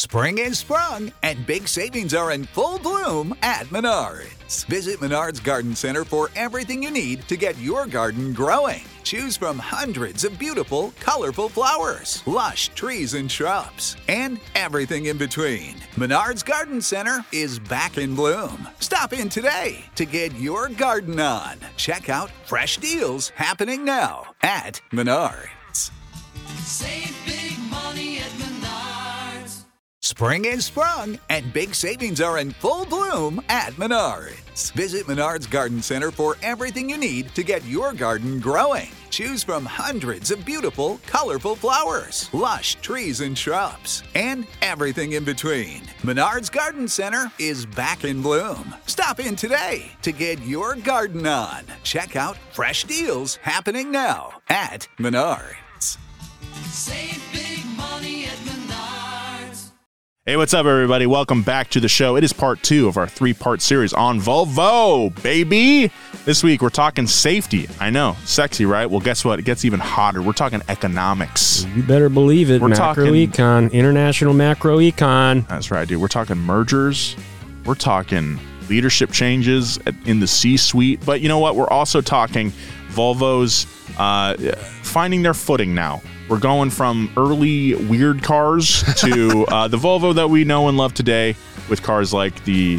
Spring is sprung, and big savings are in full bloom at Menards. Visit Menards Garden Center for everything you need to get your garden growing. Choose from hundreds of beautiful, colorful flowers, lush trees and shrubs, and everything in between. Menards Garden Center is back in bloom. Stop in today to get your garden on. Check out fresh deals happening now at Menards. Save big money at Menards. Spring is sprung, and big savings are in full bloom at Menards. Visit Menards Garden Center for everything you need to get your garden growing. Choose from hundreds of beautiful, colorful flowers, lush trees and shrubs, and everything in between. Menards Garden Center is back in bloom. Stop in today to get your garden on. Check out fresh deals happening now at Menards. Save big money at Menards. Hey, what's up, everybody? Welcome back to the show. It is part 2 of our 3-part series on Volvo, baby. This week, we're talking safety. I know, sexy, right? Well, guess what? It gets even hotter. We're talking economics. You better believe it. We're Macroecon, international macroecon. That's right, dude. We're talking mergers. We're talking leadership changes in the C-suite. But you know what? We're also talking Volvo's finding their footing now. We're going from early weird cars to the Volvo that we know and love today, with cars like the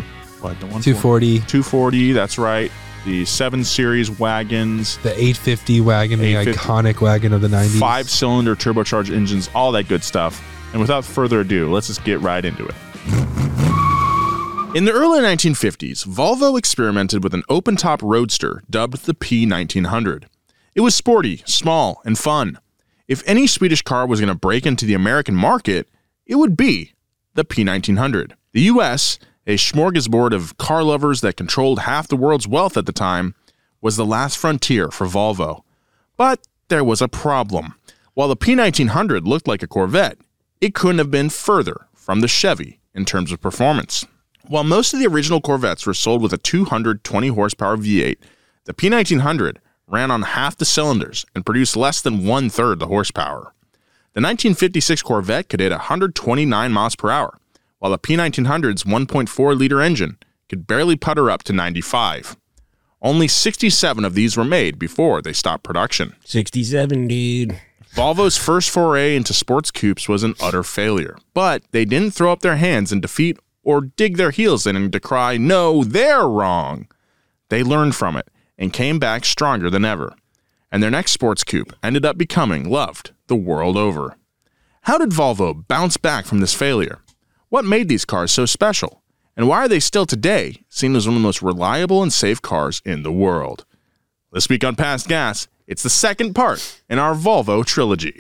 240, that's right, the 7 Series wagons, the 850 wagon, the iconic wagon of the 90s, 5-cylinder turbocharged engines, all that good stuff. And without further ado, let's just get right into it. In the early 1950s, Volvo experimented with an open-top roadster dubbed the P1900. It was sporty, small, and fun. If any Swedish car was going to break into the American market, it would be the P1900. The US, a smorgasbord of car lovers that controlled half the world's wealth at the time, was the last frontier for Volvo. But there was a problem. While the P1900 looked like a Corvette, it couldn't have been further from the Chevy in terms of performance. While most of the original Corvettes were sold with a 220 horsepower V8, the P1900 ran on half the cylinders and produced less than 1/3 the horsepower. The 1956 Corvette could hit 129 miles per hour, while the P1900's 1.4-liter engine could barely putter up to 95. Only 67 of these were made before they stopped production. 67, dude. Volvo's first foray into sports coupes was an utter failure, but they didn't throw up their hands in defeat or dig their heels in and decry, "No, they're wrong." They learned from it and came back stronger than ever. And their next sports coupe ended up becoming loved the world over. How did Volvo bounce back from this failure? What made these cars so special? And why are they still today seen as one of the most reliable and safe cars in the world? This week on Past Gas, it's the second part in our Volvo trilogy.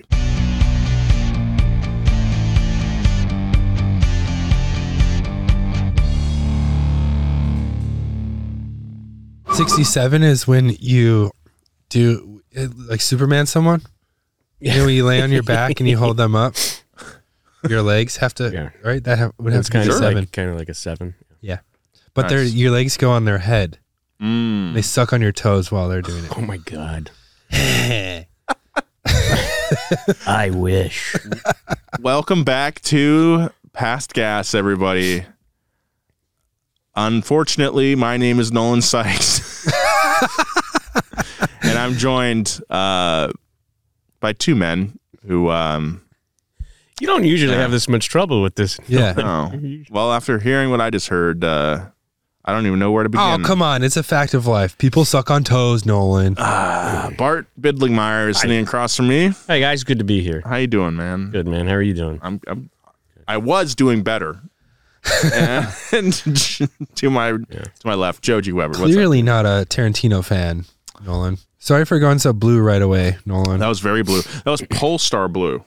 '67 is when you do like Superman someone. You know, when you lay on your back and you hold them up. Your legs have to, right? That would have to be 7. Kind of like a 7. Yeah, but Nice. your legs go on their head. They suck on your toes while they're doing it. Oh my God. I wish. Welcome back to Past Gas, everybody. Unfortunately, my name is Nolan Sykes, and I'm joined by 2 men who... You don't usually have this much trouble with this. Yeah. Oh, well, after hearing what I just heard, I don't even know where to begin. Oh, come on. It's a fact of life. People suck on toes, Nolan. Bart Bidlingmeyer is sitting across from me. Hey, guys, good to be here. How you doing, man? Good, man. How are you doing? I was doing better. And to my left, Joe G. Weber. What's Clearly not a Tarantino fan, Nolan. Sorry for going so blue right away, Nolan. That was very blue. That was Polestar blue.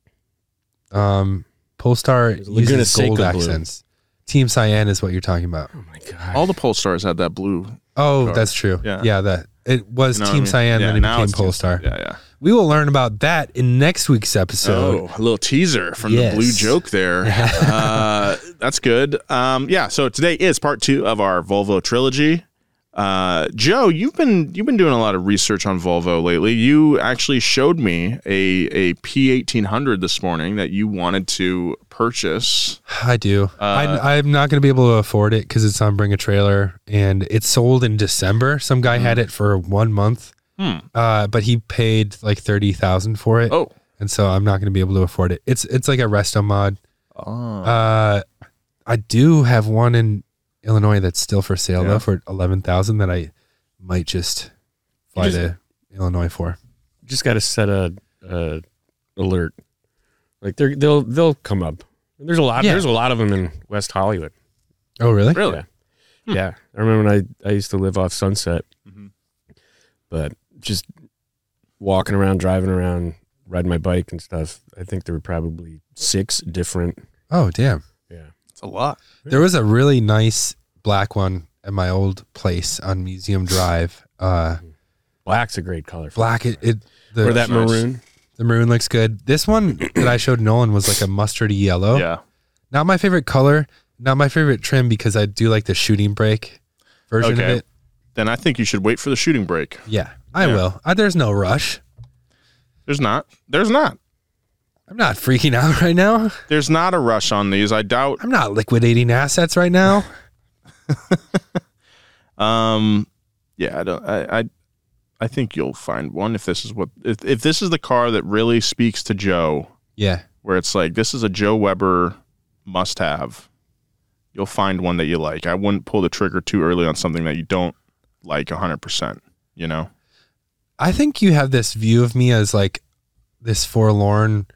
Polestar Laguna uses gold Seca blue. accents. Team Cyan is what you're talking about. Oh my God. All the Polestars had that blue. Oh, car. that's true. Yeah. That it was You know what Team I mean? Cyan, Yeah, then it now became it's Team- Polestar. Yeah. We will learn about that in next week's episode. Oh, a little teaser from Yes. the blue joke there. That's good. So today is part 2 of our Volvo trilogy. Joe, you've been doing a lot of research on Volvo lately. You actually showed me a P1800 this morning that you wanted to purchase. I do. I'm not going to be able to afford it because it's on Bring a Trailer, and it sold in December. Some guy had it for 1 month, but he paid like $30,000 for it. Oh, and so I'm not going to be able to afford it. It's like a resto mod. oh. I do have one in Illinois that's still for sale though for $11,000 that I might just fly to Illinois for. Just got to set a alert. Like they'll come up. There's a lot. Yeah. There's a lot of them in West Hollywood. Oh really? Really? Yeah. Yeah. I remember when I used to live off Sunset, but just walking around, driving around, riding my bike and stuff. I think there were probably 6 different. Oh damn. Yeah. It's a lot. There was a really nice black one at my old place on Museum Drive. Black's a great color. Black Or that maroon. The maroon looks good. This one that I showed Nolan was like a mustardy yellow. Yeah. Not my favorite color, not my favorite trim because I do like the shooting brake version of it. Then I think you should wait for the shooting brake. Yeah, I will. There's no rush. There's not. There's not. I'm not freaking out right now. There's not a rush on these. I doubt. I'm not liquidating assets right now. Yeah, I think you'll find one if this is if this is the car that really speaks to Joe, Yeah. where it's like this is a Joe Weber must have. You'll find one that you like. I wouldn't pull the trigger too early on something that you don't like 100%, you know? I think you have this view of me as like this forlorn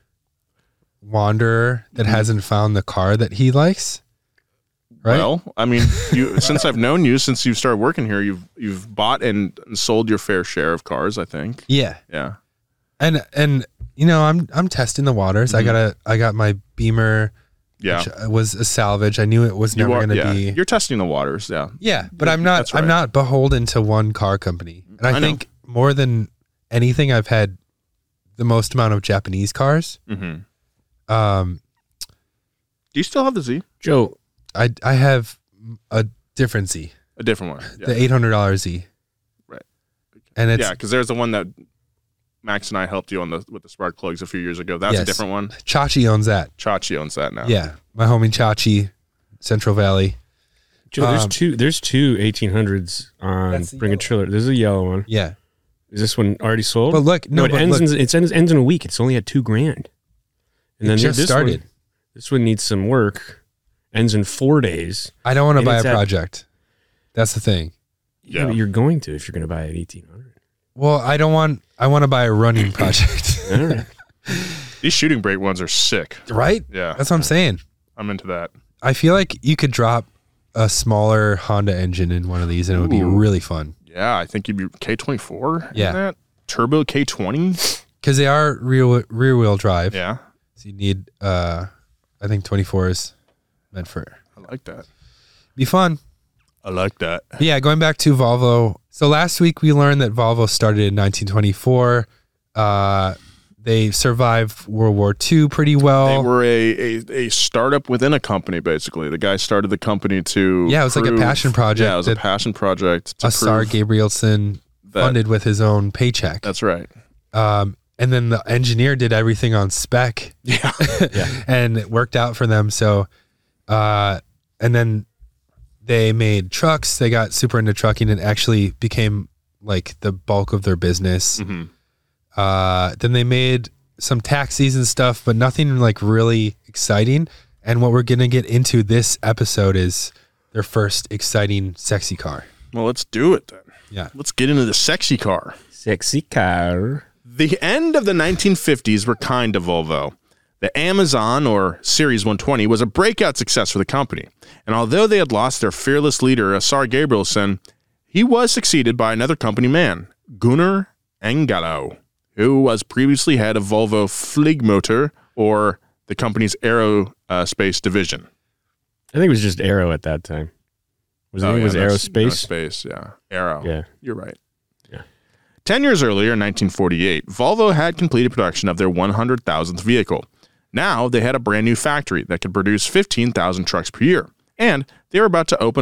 wanderer that hasn't found the car that he likes. Right? Well, I mean, since I've known you, since you've started working here, you've bought and sold your fair share of cars, I think. Yeah. Yeah. And you know, I'm testing the waters. I got my Beamer, Yeah. which was a salvage. I knew it was never going to be. You're testing the waters, yeah. Yeah, but I'm not. That's right. I'm not beholden to one car company. And I know. think more than anything, I've had the most amount of Japanese cars. Mm-hmm. Um, Do you still have the Z? Joe, I have a different Z, A different one. Yeah. the $800 Z. Right. And it's Yeah, because there's the one that Max and I helped you on with the spark plugs a few years ago. That's Yes. a different one. Chachi owns that. Chachi owns that now. Yeah, my homie Chachi, Central Valley. Joe, there's two 1800s on That's the Bring a yellow Trailer. There's a yellow one. Yeah, Is this one already sold? but look, no, it but ends. look, It ends in a week. It's only at $2,000. And It then just started. This one needs some work. Ends in 4 days. I don't want to and buy a it's at- project. That's the thing. Yeah, Yeah. but you're going to if you're going to buy an 1800. Well, I don't want. I want to buy a running project. All right. These shooting brake ones are sick. Right? Yeah. That's what I'm saying. I'm into that. I feel like you could drop a smaller Honda engine in one of these and it would be Ooh. really fun. Yeah, I think you'd be K24. Yeah. In that? Turbo K20. Because they are rear wheel drive. Yeah. So you need, I think 24s meant for, I like that. be fun. I like that. But yeah, going back to Volvo. So last week we learned that Volvo started in 1924. They survived World War II pretty well. They were a startup within a company, basically. The guy started the company to Yeah, it was like a passion project Yeah, it was a that passion project to Assar prove Gabrielson that- funded with his own paycheck. That's right. And then the engineer did everything on spec. Yeah. And it worked out for them. So, and then they made trucks. They got super into trucking and actually became like the bulk of their business. Mm-hmm. Then they made some taxis and stuff, but nothing like really exciting. And what we're going to get into this episode is their first exciting, sexy car. Well, let's do it then. Yeah. Let's get into the sexy car. Sexy car. The end of the 1950s were kind to Volvo. The Amazon, or Series 120, was a breakout success for the company. And although they had lost their fearless leader, Assar Gabrielson, he was succeeded by another company man, Gunnar Engellau, who was previously head of Volvo Flygmotor, or the company's aerospace division. I think it was just Aero at that time. Was Aerospace? Aerospace, yeah. Aero. Yeah. You're right. Yeah. 10 years earlier, in 1948, Volvo had completed production of their 100,000th vehicle. Now, they had a brand new factory that could produce 15,000 trucks per year. And they were about to open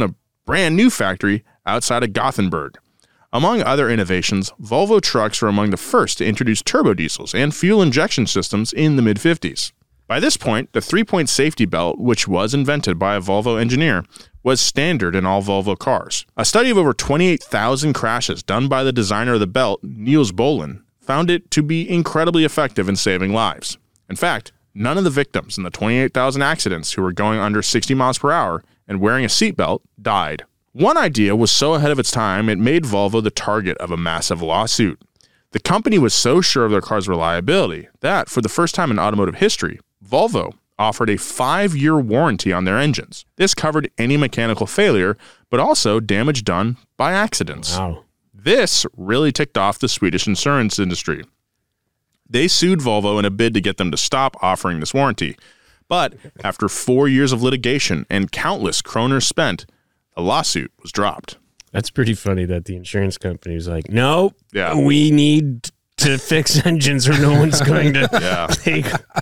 brand new factory outside of Gothenburg. Among other innovations, Volvo trucks were among the first to introduce turbo diesels and fuel injection systems in the mid-50s. By this point, the 3-point safety belt, which was invented by a Volvo engineer, was standard in all Volvo cars. A study of over 28,000 crashes done by the designer of the belt, Niels Bolin, found it to be incredibly effective in saving lives. In fact, none of the victims in the 28,000 accidents who were going under 60 miles per hour and wearing a seatbelt died. One idea was so ahead of its time, it made Volvo the target of a massive lawsuit. The company was so sure of their car's reliability that, for the first time in automotive history, Volvo offered a 5-year warranty on their engines. This covered any mechanical failure, but also damage done by accidents. Wow. This really ticked off the Swedish insurance industry. They sued Volvo in a bid to get them to stop offering this warranty. But after 4 years of litigation and countless kroners spent, the lawsuit was dropped. That's pretty funny that the insurance company was like, no, Yeah. we need to fix engines or no one's going to take.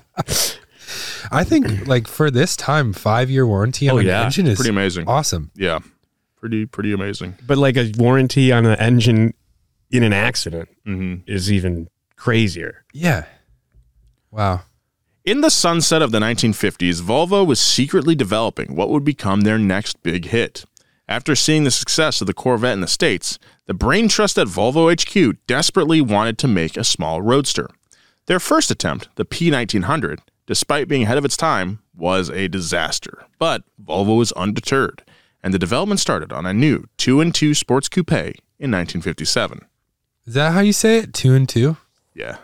I think like for this time, 5-year warranty on an engine is pretty amazing. Awesome. Yeah, pretty amazing. But like a warranty on an engine in an accident is even crazier. Yeah. Wow. In the sunset of the 1950s, Volvo was secretly developing what would become their next big hit. After seeing the success of the Corvette in the States, the brain trust at Volvo HQ desperately wanted to make a small roadster. Their first attempt, the P1900, despite being ahead of its time, was a disaster. But Volvo was undeterred, and the development started on a new 2-in-2 sports coupe in 1957. Is that how you say it? 2-in-2? Yeah.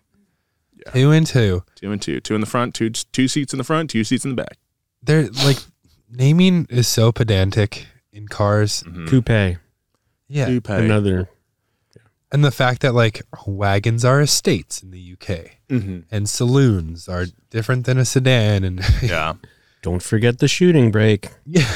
2-in-2. 2-in-2. 2 in the front, two seats in the front, 2 seats in the back. They're like, naming is so pedantic in cars. Coupe. Yeah. Coupe. Another. And the fact that like wagons are estates in the UK and saloons are different than a sedan. And Yeah. Don't forget the shooting brake. yeah.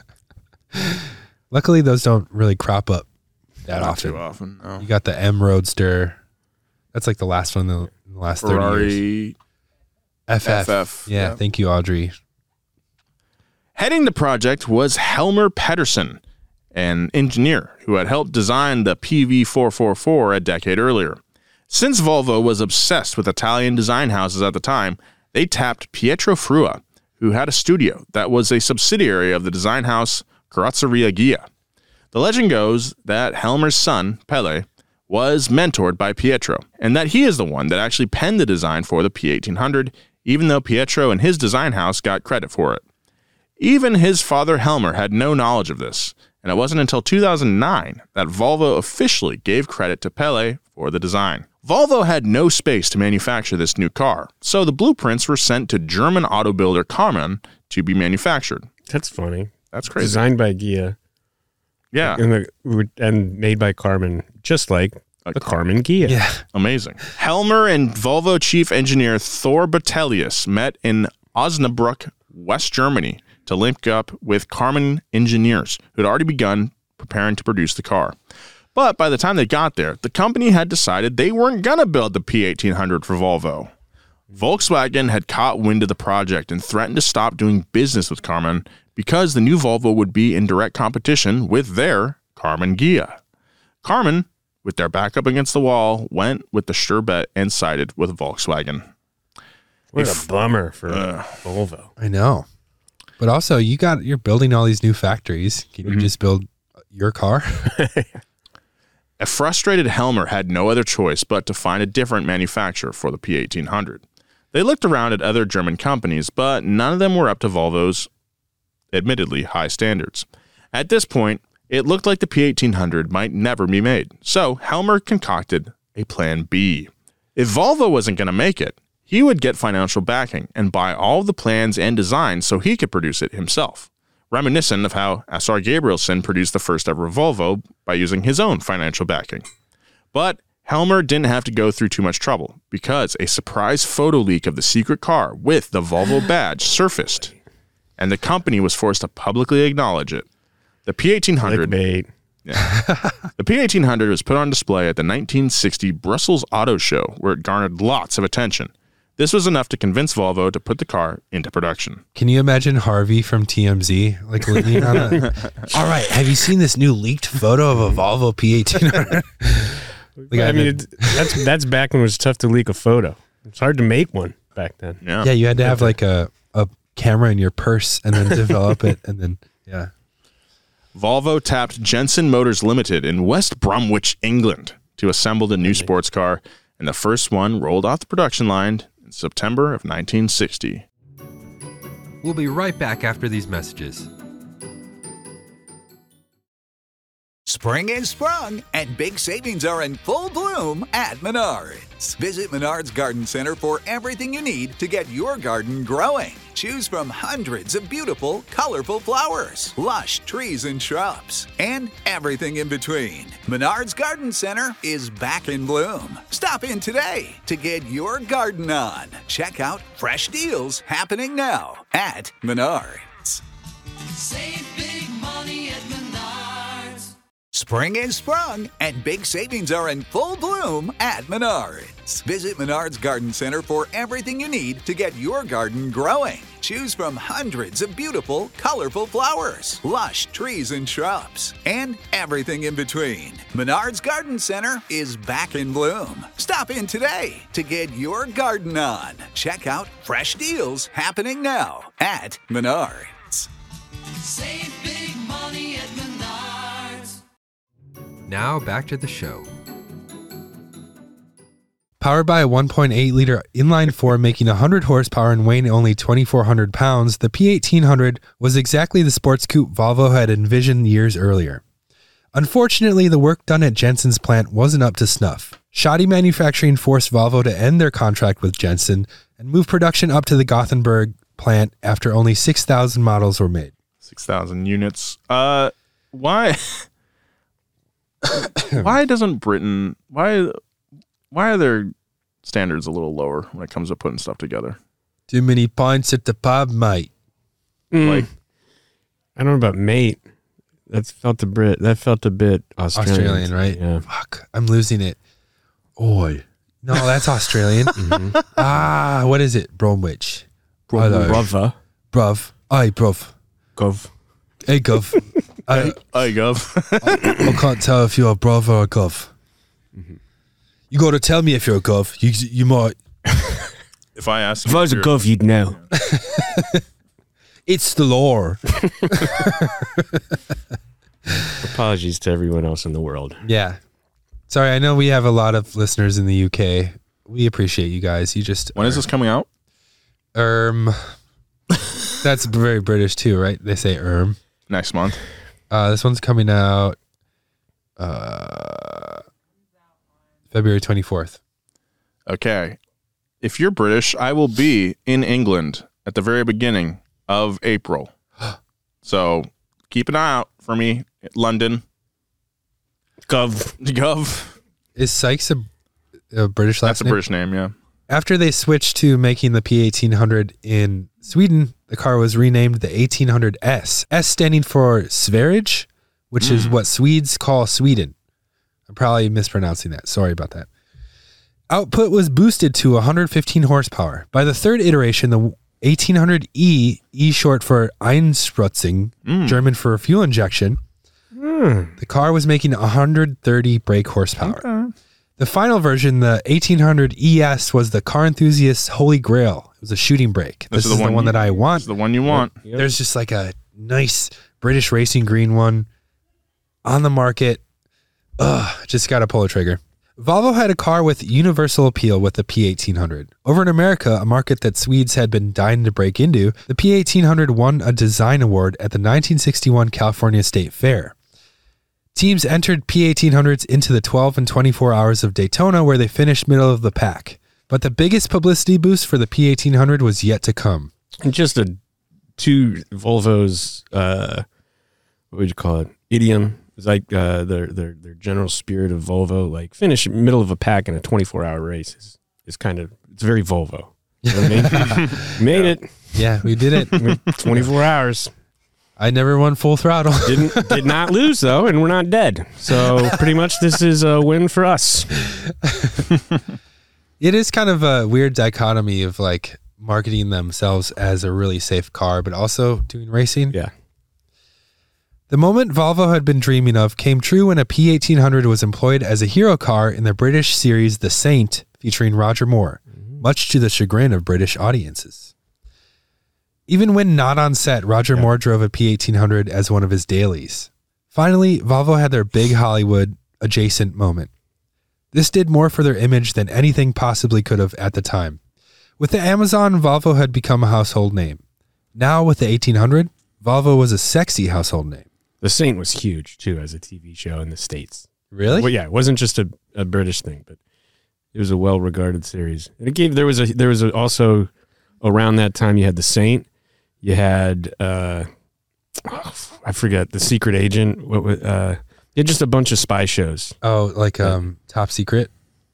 Luckily, those don't really crop up that Not often. too often. No. You got the M Roadster. That's like the last one in the last 30 years. Ferrari FF. Yeah. Thank you, Audrey. Heading the project was Helmer Pettersson, an engineer who had helped design the PV444 a decade earlier. Since Volvo was obsessed with Italian design houses at the time, they tapped Pietro Frua, who had a studio that was a subsidiary of the design house Carrozzeria Ghia. The legend goes that Helmer's son, Pelle, was mentored by Pietro, and that he is the one that actually penned the design for the P1800, even though Pietro and his design house got credit for it. Even his father Helmer had no knowledge of this, and it wasn't until 2009 that Volvo officially gave credit to Pelle for the design. Volvo had no space to manufacture this new car, so the blueprints were sent to German auto builder Karmann to be manufactured. That's funny. That's crazy. Designed by Ghia. Yeah. And made by Karmann, just like the Karmann Ghia. Yeah. Amazing. Helmer and Volvo chief engineer Thor Battelius met in Osnabrück, West Germany, to link up with Karmann engineers who had already begun preparing to produce the car. But by the time they got there, the company had decided they weren't going to build the P1800 for Volvo. Volkswagen had caught wind of the project and threatened to stop doing business with Karmann because the new Volvo would be in direct competition with their Karmann Ghia. Karmann, with their back up against the wall, went with the sure bet and sided with Volkswagen. What a bummer for Volvo. I know. But also, you're building all these new factories. Can you just build your car? A frustrated Helmer had no other choice but to find a different manufacturer for the P1800. They looked around at other German companies, but none of them were up to Volvo's admittedly high standards. At this point, it looked like the P1800 might never be made, so Helmer concocted a plan B. If Volvo wasn't going to make it, he would get financial backing and buy all the plans and designs so he could produce it himself, reminiscent of how Assar Gabrielson produced the first ever Volvo by using his own financial backing. But Helmer didn't have to go through too much trouble because a surprise photo leak of the secret car with the Volvo badge surfaced, and the company was forced to publicly acknowledge it. The P1800 The P1800 was put on display at the 1960 Brussels Auto Show, where it garnered lots of attention. This was enough to convince Volvo to put the car into production. Can you imagine Harvey from TMZ like leaning on it? All right, have you seen this new leaked photo of a Volvo P1800? Like, I mean, that's back when it was tough to leak a photo. It's hard to make one back then. Yeah, you had to have like a camera in your purse and then develop it, and then Volvo tapped Jensen Motors Limited in West Bromwich, England, to assemble the new sports car, and the first one rolled off the production line in September of 1960. We'll be right back after these messages. Spring is sprung, and big savings are in full bloom at Menards. Visit Menards Garden Center for everything you need to get your garden growing. Choose from hundreds of beautiful, colorful flowers, lush trees and shrubs, and everything in between. Menards Garden Center is back in bloom. Stop in today to get your garden on. Check out fresh deals happening now at Menards. Save big money at Menards. Spring is sprung, and big savings are in full bloom at Menards. Visit Menards Garden Center for everything you need to get your garden growing. Choose from hundreds of beautiful, colorful flowers, lush trees and shrubs, and everything in between. Menards Garden Center is back in bloom. Stop in today to get your garden on. Check out fresh deals happening now at Menards. Save big money at Menards. Now back to the show. Powered by a 1.8-liter inline-4 making 100 horsepower and weighing only 2,400 pounds, the P1800 was exactly the sports coupe Volvo had envisioned years earlier. Unfortunately, the work done at Jensen's plant wasn't up to snuff. Shoddy manufacturing forced Volvo to end their contract with Jensen and move production up to the Gothenburg plant after only 6,000 models were made. 6,000 units. Why? Why doesn't Britain? Why are their standards a little lower when it comes to putting stuff together? Too many pints at the pub, mate. Like, I don't know about mate. That felt a bit Australian, right? Yeah. Fuck, I'm losing it. Oi. No, that's Australian. Mm-hmm. What is it? Bromwich. Brother. Bruv. Aye, bruv. Gov. Hey, gov. I can't tell if you're a bruv or a gov. Mm-hmm. You got to tell me if you're a gov. You might. if I asked, if I was a gov, you'd know. It's the lore. Apologies to everyone else in the world. Yeah. Sorry, I know we have a lot of listeners in the UK. We appreciate you guys. You just when is this coming out? That's very British too, right? They say next month. This one's coming out February 24th. Okay. If you're British, I will be in England at the very beginning of April. So keep an eye out for me at London. Gov. Is Sykes a British last name? That's a British name, yeah. After they switched to making the P1800 in Sweden, the car was renamed the 1800S. S standing for Sverige, which is what Swedes call Sweden. I'm probably mispronouncing that. Sorry about that. Output was boosted to 115 horsepower. By the third iteration, the 1800E, E short for Einspritzung, German for fuel injection, the car was making 130 brake horsepower. Okay. The final version, the 1800 ES, was the car enthusiast's holy grail. It was a shooting brake. This is the one that I want. This is the one you want. Yep. There's just like a nice British racing green one on the market. Just got to pull a trigger. Volvo had a car with universal appeal with the P1800. Over in America, a market that Swedes had been dying to break into, the P1800 won a design award at the 1961 California State Fair. Teams entered P1800s into the 12 and 24 hours of Daytona, where they finished middle of the pack. But the biggest publicity boost for the P1800 was yet to come. And just two Volvo's, what would you call it? Idiom. It's like their general spirit of Volvo, like finish middle of a pack in a 24-hour race is kind of, it's very Volvo. You know what I mean? Made it. Yeah, we did it. 24 hours. I never won full throttle. Did not lose though, and we're not dead. So pretty much this is a win for us. It is kind of a weird dichotomy of like marketing themselves as a really safe car, but also doing racing. Yeah. The moment Volvo had been dreaming of came true when a P1800 was employed as a hero car in the British series The Saint, featuring Roger Moore, much to the chagrin of British audiences. Even when not on set, Roger Moore drove a P1800 as one of his dailies. Finally, Volvo had their big Hollywood adjacent moment. This did more for their image than anything possibly could have at the time. With the Amazon, Volvo had become a household name. Now with the 1800, Volvo was a sexy household name. The Saint was huge too as a TV show in the States. Really? Well, yeah, it wasn't just a British thing, but it was a well-regarded series. And it gave there was also around that time you had the Saint, you had I forget, The Secret Agent. You had just a bunch of spy shows. Oh, like Top Secret?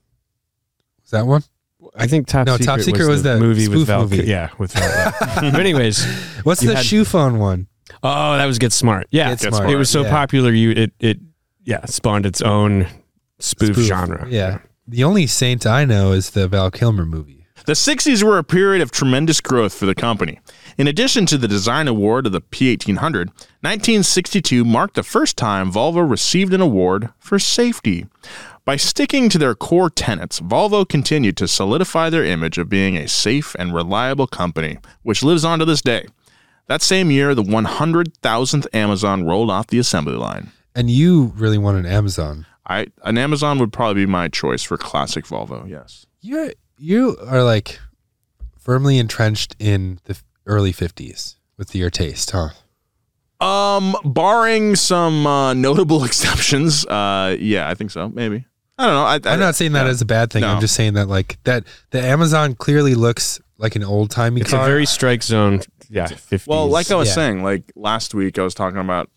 Was that one? I think Top Secret was the movie with Val. movie. Yeah, with Val. But anyways, What's the shoe phone one? oh, that was Get Smart. Yeah, Get Smart, it was so yeah. popular. It spawned its own spoof genre. Yeah. The only Saint I know is the Val Kilmer movie. The 60s were a period of tremendous growth for the company. In addition to the design award of the P1800, 1962 marked the first time Volvo received an award for safety. By sticking to their core tenets, Volvo continued to solidify their image of being a safe and reliable company, which lives on to this day. That same year, the 100,000th Amazon rolled off the assembly line. And you really want an Amazon. An Amazon would probably be my choice for classic Volvo, yes. You are like firmly entrenched in the early 50s with your taste, huh? Barring some notable exceptions, yeah, I think so, maybe. I don't know. I'm not saying that as a bad thing. No. I'm just saying that like that the Amazon clearly looks like an old-timey It's car. a very strike zone. Yeah, 50s. Well, like I was Yeah. saying, like last week I was talking about,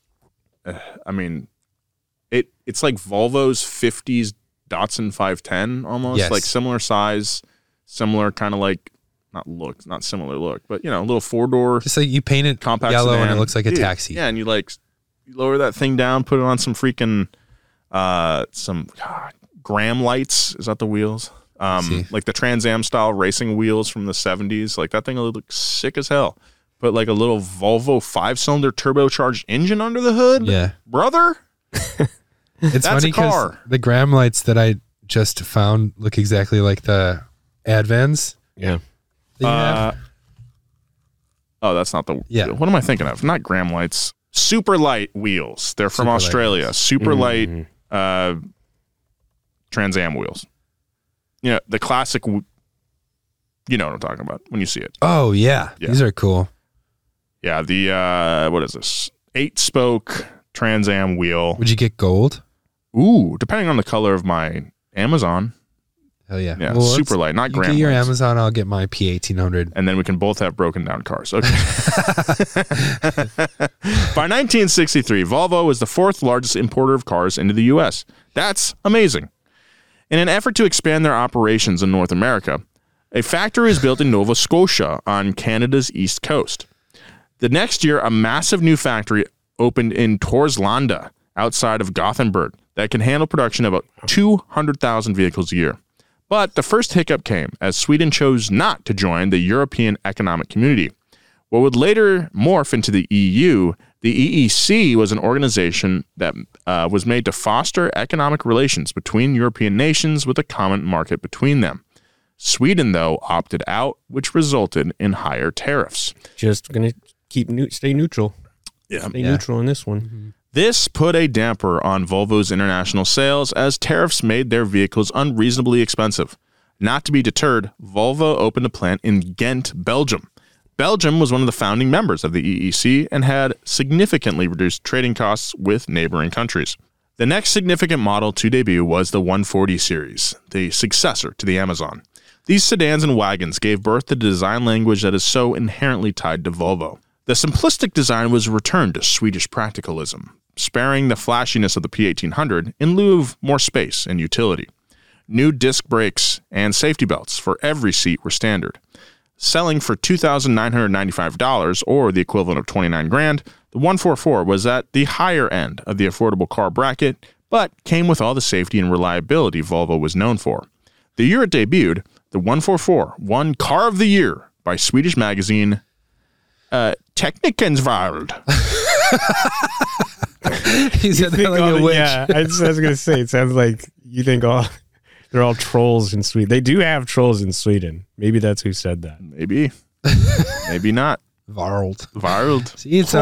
it's like Volvo's 50s Datsun 510 almost, Yes. like similar size, similar kind of like, not similar look, but a little four-door Just like you paint it compact yellow sedan. and it looks like a Dude, taxi. Yeah, and you lower that thing down, put it on some freaking, Graham lights. Is that the wheels? see. Like the Trans Am style racing wheels from the 70s. Like that thing looks sick as hell. Put like a little Volvo 5-cylinder turbocharged engine under the hood. Yeah. Brother. It's That's funny a because car. the Graham lights that I just found look exactly like the Advans yeah. that you have. Oh, that's not the. Yeah. What am I thinking of? Not Graham lights. Super light wheels. They're from Super light Australia. wheels. Super light Trans Am wheels. The classic. You know what I'm talking about when you see it. Oh, yeah. Yeah. These are cool. Yeah. The what is this? 8-spoke Trans Am wheel. Would you get gold? Ooh, depending on the color of my Amazon. Hell yeah. Yeah, Well, super let's- light, not you Graham get your lights. Amazon, I'll get my P1800. And then we can both have broken down cars. Okay. By 1963, Volvo was the fourth largest importer of cars into the U.S. That's amazing. In an effort to expand their operations in North America, a factory was built in Nova Scotia on Canada's east coast. The next year, a massive new factory opened in Torslanda, outside of Gothenburg, that can handle production of about 200,000 vehicles a year. But the first hiccup came as Sweden chose not to join the European Economic Community. What would later morph into the EU, the EEC was an organization that was made to foster economic relations between European nations with a common market between them. Sweden, though, opted out, which resulted in higher tariffs. Just gonna stay neutral. Yeah. Stay neutral in this one. Mm-hmm. This put a damper on Volvo's international sales as tariffs made their vehicles unreasonably expensive. Not to be deterred, Volvo opened a plant in Ghent, Belgium. Belgium was one of the founding members of the EEC and had significantly reduced trading costs with neighboring countries. The next significant model to debut was the 140 series, the successor to the Amazon. These sedans and wagons gave birth to the design language that is so inherently tied to Volvo. The simplistic design was returned to Swedish practicalism, sparing the flashiness of the P1800 in lieu of more space and utility. New disc brakes and safety belts for every seat were standard. Selling for $2,995 or the equivalent of $29,000, the 144 was at the higher end of the affordable car bracket, but came with all the safety and reliability Volvo was known for. The year it debuted, the 144 won Car of the Year by Swedish magazine Teknikens He said that like a witch. Yeah, I was going to say, it sounds like you think they're all trolls in Sweden. They do have trolls in Sweden. Maybe that's who said that. Maybe. Maybe not. Varld. See, it sounds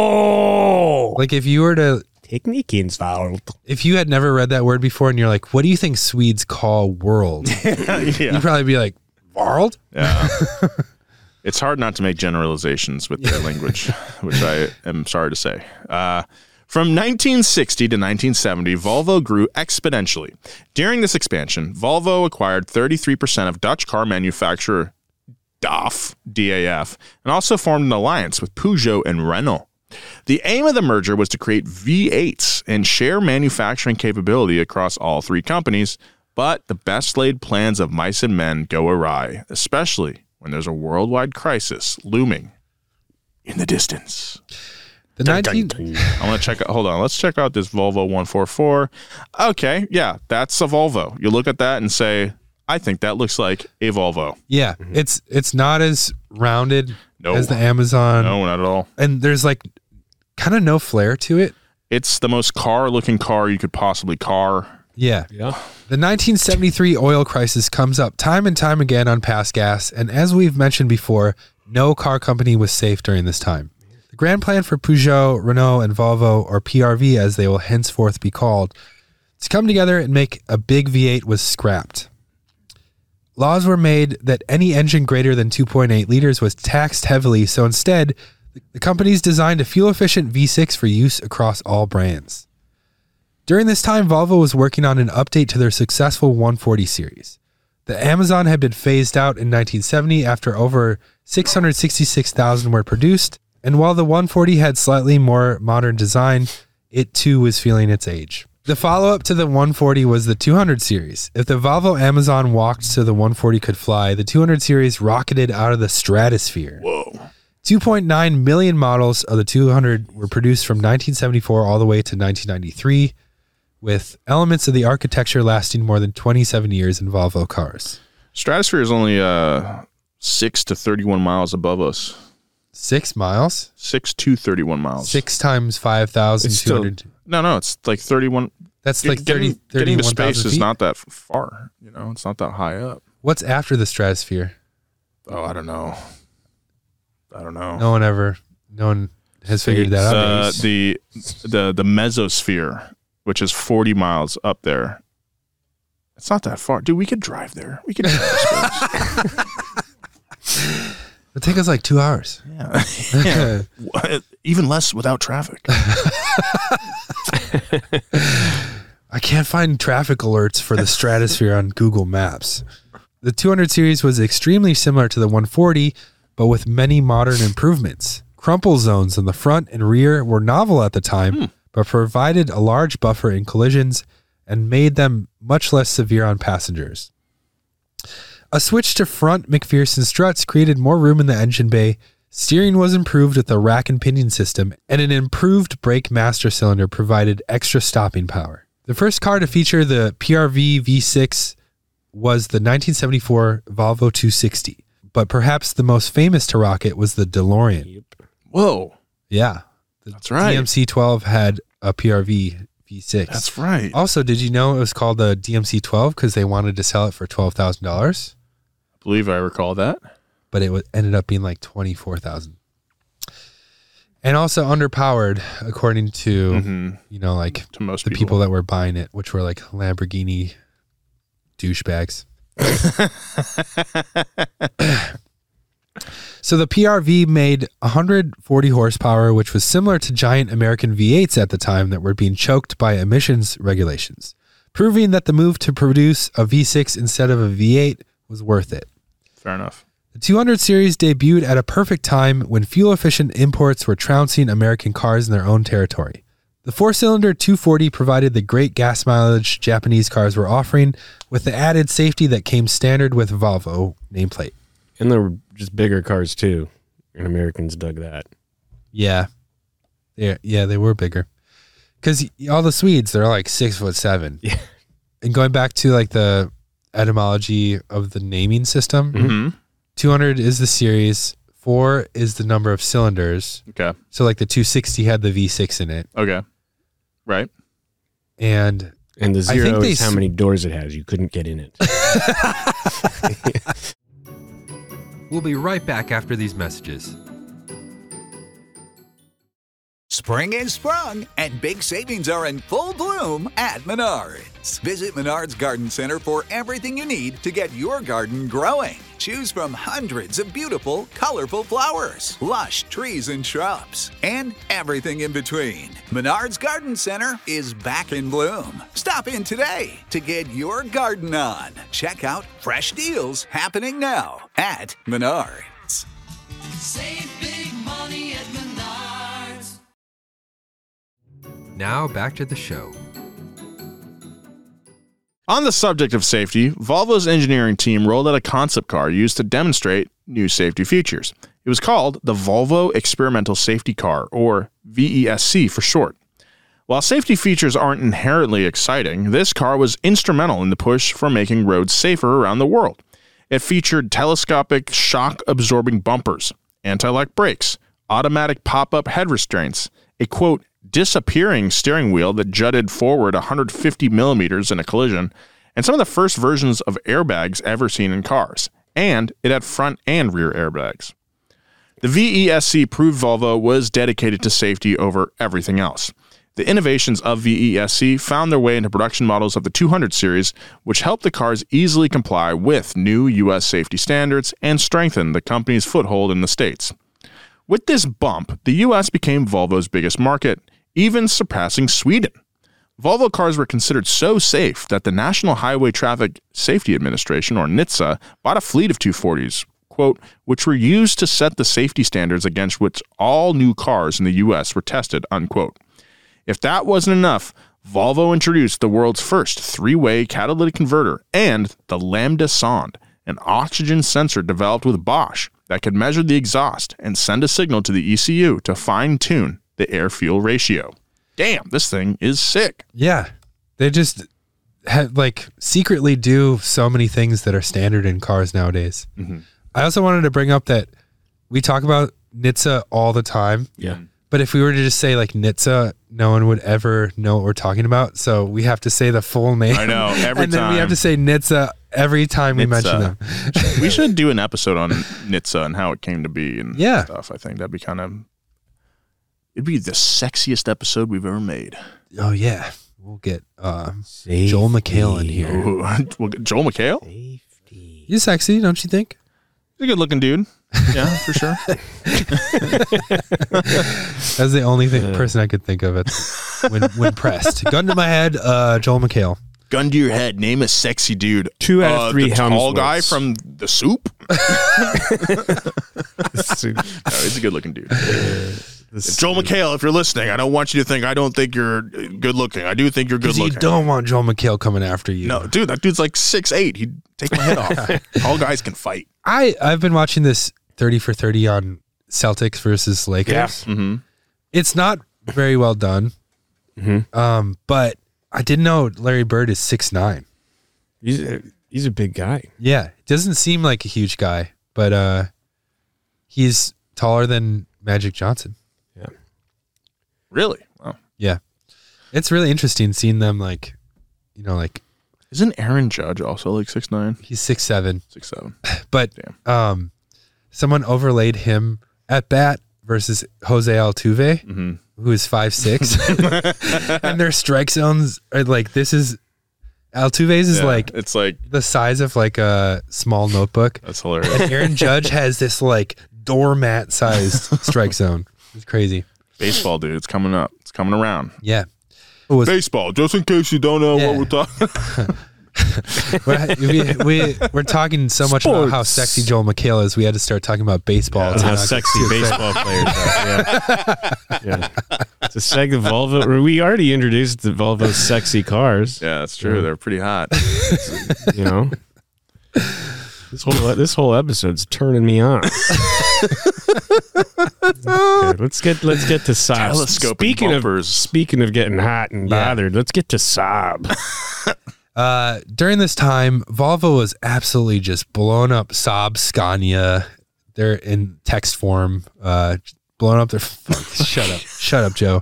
Oh! like if you were to, Teknikensvald. if you had never read that word before and you're like, what do you think Swedes call world? You'd probably be like, Varld? Yeah. It's hard not to make generalizations with their language, which I am sorry to say. From 1960 to 1970, Volvo grew exponentially. During this expansion, Volvo acquired 33% of Dutch car manufacturer DAF, D-A-F, and also formed an alliance with Peugeot and Renault. The aim of the merger was to create V8s and share manufacturing capability across all three companies, but the best laid plans of mice and men go awry, especially when there's a worldwide crisis looming in the distance. The I want to check out, hold on, let's check out this Volvo 144. Okay, yeah, that's a Volvo. You look at that and say, I think that looks like a Volvo. Yeah, it's not as rounded No. as the Amazon. No, not at all. And there's like kind of no flair to it. It's the most car-looking car you could possibly car. Yeah. Yeah. The 1973 oil crisis comes up time and time again on Pass Gas, and as we've mentioned before, no car company was safe during this time. The grand plan for Peugeot, Renault, and Volvo, or PRV as they will henceforth be called, to come together and make a big V8 was scrapped. Laws were made that any engine greater than 2.8 liters was taxed heavily, so instead, the companies designed a fuel-efficient V6 for use across all brands. During this time, Volvo was working on an update to their successful 140 series. The Amazon had been phased out in 1970 after over 666,000 were produced, and while the 140 had slightly more modern design, it too was feeling its age. The follow-up to the 140 was the 200 series. If the Volvo Amazon walked so the 140 could fly, the 200 series rocketed out of the stratosphere. Whoa. 2.9 million models of the 200 were produced from 1974 all the way to 1993, with elements of the architecture lasting more than 27 years in Volvo cars. Stratosphere is only 6 to 31 miles above us. 6 miles? 6 to 31 miles. 6 times 5,200. No, it's like 31. That's like 30, getting to 31,000 space is feet. not that far. You know, it's not that high up. What's after the stratosphere? Oh, I don't know. No one has figured that out. The mesosphere, which is 40 miles up there. It's not that far. Dude, we could drive there. We could drive to space. It'll take us like 2 hours. Yeah. Even less without traffic. I can't find traffic alerts for the stratosphere on Google Maps. The 200 series was extremely similar to the 140, but with many modern improvements. Crumple zones in the front and rear were novel at the time, but provided a large buffer in collisions and made them much less severe on passengers. A switch to front McPherson struts created more room in the engine bay. Steering was improved with a rack and pinion system, and an improved brake master cylinder provided extra stopping power. The first car to feature the PRV V6 was the 1974 Volvo 260, but perhaps the most famous to rock it was the DeLorean. Whoa. Yeah. That's right. DMC-12 had a PRV V6. That's right. Also, did you know it was called the DMC-12 because they wanted to sell it for $12,000? I believe I recall that. But it ended up being like $24,000. And also underpowered, according to, like To most the people that were buying it, which were like Lamborghini douchebags. So the PRV made 140 horsepower, which was similar to giant American V8s at the time that were being choked by emissions regulations, proving that the move to produce a V6 instead of a V8 was worth it. Fair enough. The 200 series debuted at a perfect time when fuel-efficient imports were trouncing American cars in their own territory. The four-cylinder 240 provided the great gas mileage Japanese cars were offering, with the added safety that came standard with Volvo nameplate. And there were just bigger cars too, and Americans dug that. Yeah, they were bigger. Because all the Swedes, they're like 6'7". Yeah. And going back to like the etymology of the naming system. Mm-hmm. 200 is the series. 4 is the number of cylinders. Okay. So like the 260 had the V6 in it. Okay. Right. And the I think zero they is how many doors it has. You couldn't get in it. We'll be right back after these messages. Spring is sprung, and big savings are in full bloom at Menards. Visit Menards Garden Center for everything you need to get your garden growing. Choose from hundreds of beautiful, colorful flowers, lush trees and shrubs, and everything in between. Menards Garden Center is back in bloom. Stop in today to get your garden on. Check out fresh deals happening now at Menards. Save big money at Menards. Now back to the show. On the subject of safety, Volvo's engineering team rolled out a concept car used to demonstrate new safety features. It was called the Volvo Experimental Safety Car, or VESC for short. While safety features aren't inherently exciting, this car was instrumental in the push for making roads safer around the world. It featured telescopic shock-absorbing bumpers, anti-lock brakes, automatic pop-up head restraints, a quote, disappearing steering wheel that jutted forward 150 millimeters in a collision, and some of the first versions of airbags ever seen in cars. And it had front and rear airbags. The VESC proved Volvo was dedicated to safety over everything else. The innovations of VESC found their way into production models of the 200 series, which helped the cars easily comply with new U.S. safety standards and strengthen the company's foothold in the States. With this bump, the U.S. became Volvo's biggest market, even surpassing Sweden. Volvo cars were considered so safe that the National Highway Traffic Safety Administration, or NHTSA, bought a fleet of 240s, quote, which were used to set the safety standards against which all new cars in the U.S. were tested, unquote. If that wasn't enough, Volvo introduced the world's first three-way catalytic converter and the Lambda Sonde, an oxygen sensor developed with Bosch that could measure the exhaust and send a signal to the ECU to fine-tune the air-fuel ratio. Damn, this thing is sick. yeah, they just secretly do so many things that are standard in cars nowadays. Mm-hmm. I also wanted to bring up that we talk about NHTSA all the time. Yeah. But if we were to just say like NHTSA, no one would ever know what we're talking about. So we have to say the full name. I know, every and then time. we have to say NHTSA every time we mention them. We should do an episode on NHTSA and how it came to be and Yeah. stuff. I think that'd be it'd be the sexiest episode we've ever made. Oh yeah, we'll get Joel McHale in here. Ooh, we'll get Joel McHale? Safety. He's sexy, don't you think? He's a good looking dude. Yeah, for sure. That's the only person I could think of when pressed. Gun to my head, Joel McHale. Gun to your head, name a sexy dude. 2 out of 3 the tall Helmsworths. guy from The Soup? No, he's a good looking dude. Joel McHale, if you're listening, I don't want you to think I don't think you're good looking. I do think you're good Because you looking. don't want Joel McHale coming after you. No, dude, that dude's like 6'8". He'd take my head off. All guys can fight. I've been watching this 30 for 30 on Celtics versus Lakers. Yeah. Mm-hmm. It's not very well done. Mhm. But I didn't know Larry Bird is 6'9". He's a big guy. Yeah. Doesn't seem like a huge guy, but he's taller than Magic Johnson. Really? Wow. Yeah. It's really interesting seeing them Isn't Aaron Judge also like 6'9", he's 6'7". 6'7"? But Damn. someone overlaid him at bat versus Jose Altuve, Mm-hmm. who is 5'6", and their strike zones are like Altuve's is like it's like the size of like a small notebook, that's hilarious. and Aaron Judge has this like doormat sized strike zone. It's crazy. Baseball, dude, it's coming up. It's coming around. Yeah. Baseball, just in case you don't know what we're talking. We're talking so much about how sexy Joel McHale is. We had to start talking about baseball. How sexy baseball players are. Yeah. It's a segment of Volvo. We already introduced the Volvo sexy cars. Yeah, that's true. They're pretty hot. You know, this whole episode's turning me on. Okay, let's get to Saab. Telescoping bumpers. Speaking of getting hot and bothered, let's get to Saab. During this time, Volvo was absolutely just blowing up Saab, Scania. They're in text form, blowing up their. Shut up, Joe.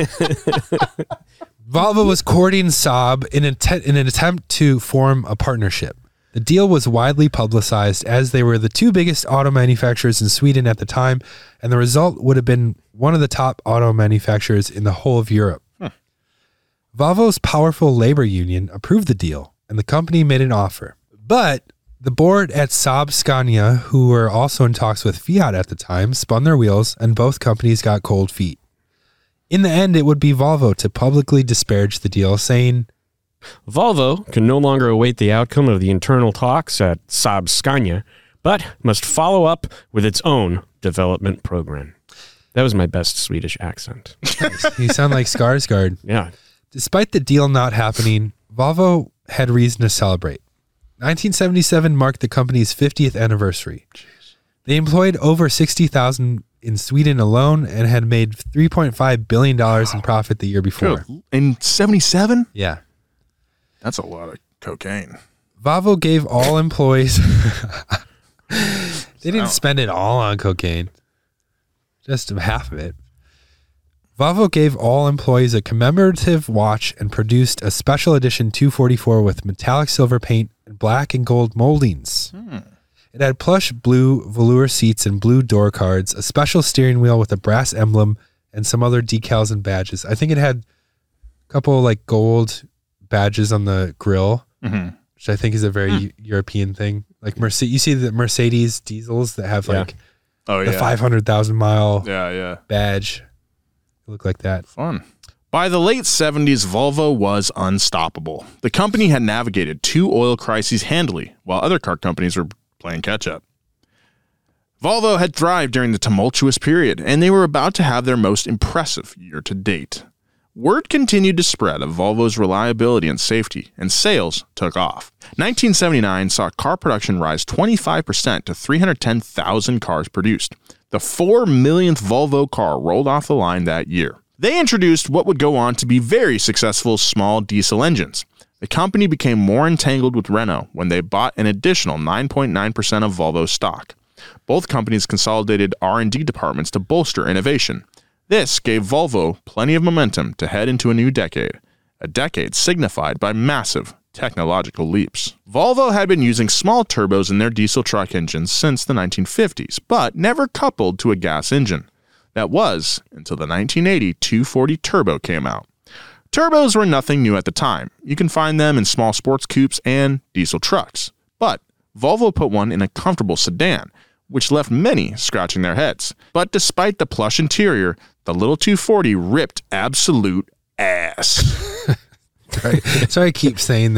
Volvo was courting Saab in an attempt to form a partnership. The deal was widely publicized as they were the two biggest auto manufacturers in Sweden at the time, and the result would have been one of the top auto manufacturers in the whole of Europe. Volvo's powerful labor union approved the deal, and the company made an offer. But the board at Saab Scania, who were also in talks with Fiat at the time, spun their wheels, and both companies got cold feet. In the end, it would be Volvo to publicly disparage the deal, saying, Volvo can no longer await the outcome of the internal talks at Saab Scania, but must follow up with its own development program. That was my best Swedish accent. Nice. You sound like Skarsgård. Yeah. Despite the deal not happening, Volvo had reason to celebrate. 1977 marked the company's 50th anniversary. They employed over 60,000 in Sweden alone and had made $3.5 billion in profit the year before. In 77? Yeah. That's a lot of cocaine. Volvo gave all employees... They didn't spend it all on cocaine. Just half of it. Volvo gave all employees a commemorative watch and produced a special edition 244 with metallic silver paint and black and gold moldings. It had plush blue velour seats and blue door cards, a special steering wheel with a brass emblem, and some other decals and badges. I think it had a couple like gold badges on the grill, which I think is a very European thing. Like you see the Mercedes diesels that have like the 500,000 mile badge. It look like that. Fun. By the late 70s, Volvo was unstoppable. The company had navigated two oil crises handily, while other car companies were playing catch-up. Volvo had thrived during the tumultuous period, and they were about to have their most impressive year to date. Word continued to spread of Volvo's reliability and safety, and sales took off. 1979 saw car production rise 25% to 310,000 cars produced. The 4 millionth Volvo car rolled off the line that year. They introduced what would go on to be very successful small diesel engines. The company became more entangled with Renault when they bought an additional 9.9% of Volvo stock. Both companies consolidated R&D departments to bolster innovation. This gave Volvo plenty of momentum to head into a new decade, a decade signified by massive technological leaps. Volvo had been using small turbos in their diesel truck engines since the 1950s, but never coupled to a gas engine. That was until the 1980 240 Turbo came out. Turbos were nothing new at the time. You can find them in small sports coupes and diesel trucks. But Volvo put one in a comfortable sedan, which left many scratching their heads. But despite the plush interior, the little 240 ripped absolute ass. So I keep saying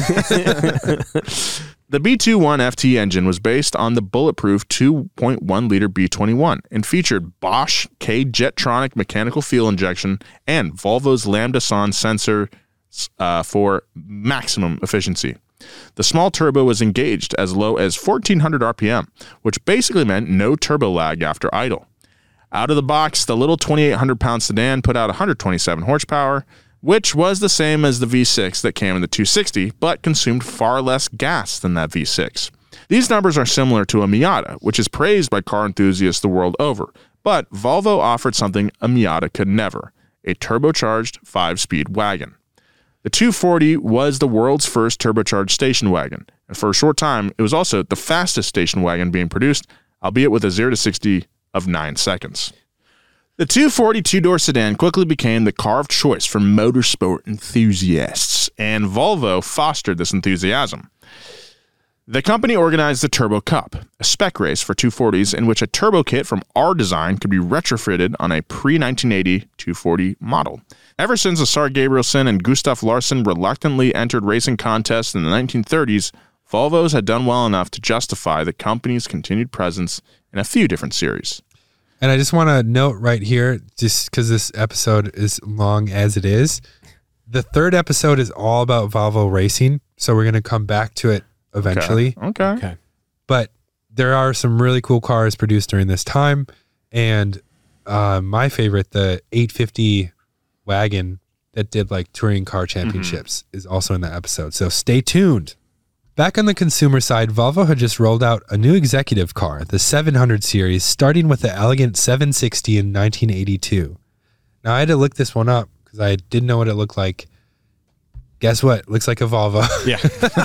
that. The B21 FT engine was based on the bulletproof 2.1-liter B21 and featured Bosch K-Jetronic mechanical fuel injection and Volvo's Lambda Son sensor for maximum efficiency. The small turbo was engaged as low as 1,400 RPM, which basically meant no turbo lag after idle. Out of the box, the little 2,800-pound sedan put out 127 horsepower, which was the same as the V6 that came in the 260, but consumed far less gas than that V6. These numbers are similar to a Miata, which is praised by car enthusiasts the world over, but Volvo offered something a Miata could never, a turbocharged 5-speed wagon. The 240 was the world's first turbocharged station wagon, and for a short time, it was also the fastest station wagon being produced, albeit with a 0 to 60 of 9 seconds. The 240 two-door sedan quickly became the car of choice for motorsport enthusiasts, and Volvo fostered this enthusiasm. The company organized the Turbo Cup, a spec race for 240s in which a turbo kit from our design could be retrofitted on a pre-1980 240 model. Ever since Assar Gabrielsen and Gustaf Larsson reluctantly entered racing contests in the 1930s, Volvos had done well enough to justify the company's continued presence in a few different series. And I just want to note right here, just because this episode is long as it is, the third episode is all about Volvo racing, so we're going to come back to it eventually. Okay. But there are some really cool cars produced during this time, and my favorite, the 850 wagon that did like touring car championships, is also in that episode. So stay tuned. Back on the consumer side, Volvo had just rolled out a new executive car, the 700 series, starting with the elegant 760 in 1982. Now, I had to look this one up because I didn't know what it looked like. Guess what? It looks like a Volvo. Yeah.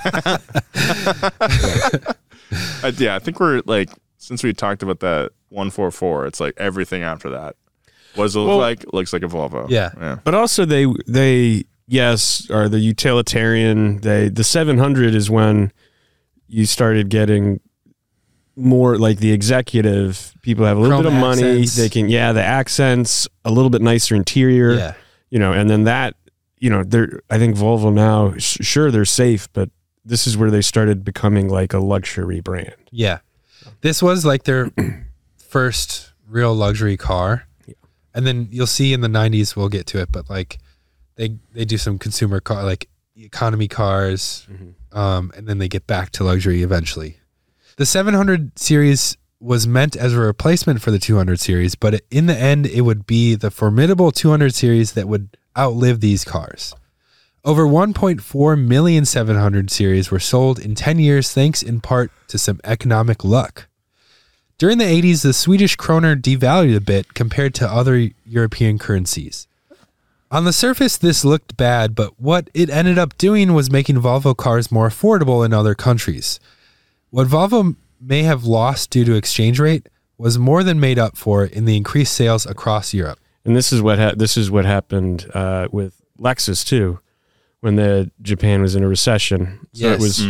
I think we're like, since we talked about that 144, it's like everything after that. What does it look like? It looks like a Volvo. Yeah. But also they yes, are the utilitarian. The 700 is when you started getting more like the executive. People have a little Chrome bit of money. accents. They can, the accents, a little bit nicer interior. Yeah. And then that, I think Volvo now, sure, they're safe, but this is where they started becoming like a luxury brand. Yeah. This was like their first real luxury car. Yeah. And then you'll see in the 90s, we'll get to it, but like they do some consumer car, like economy cars, and then they get back to luxury eventually. The 700 series was meant as a replacement for the 200 series, but in the end, it would be the formidable 200 series that would outlive these cars. Over 1.4 million 700 series were sold in 10 years, thanks in part to some economic luck. During the 80s, the Swedish kroner devalued a bit compared to other European currencies. On the surface, this looked bad, but what it ended up doing was making Volvo cars more affordable in other countries. What Volvo may have lost due to exchange rate was more than made up for in the increased sales across Europe. And this is what happened with Lexus too, when Japan was in a recession. So Yes. it was,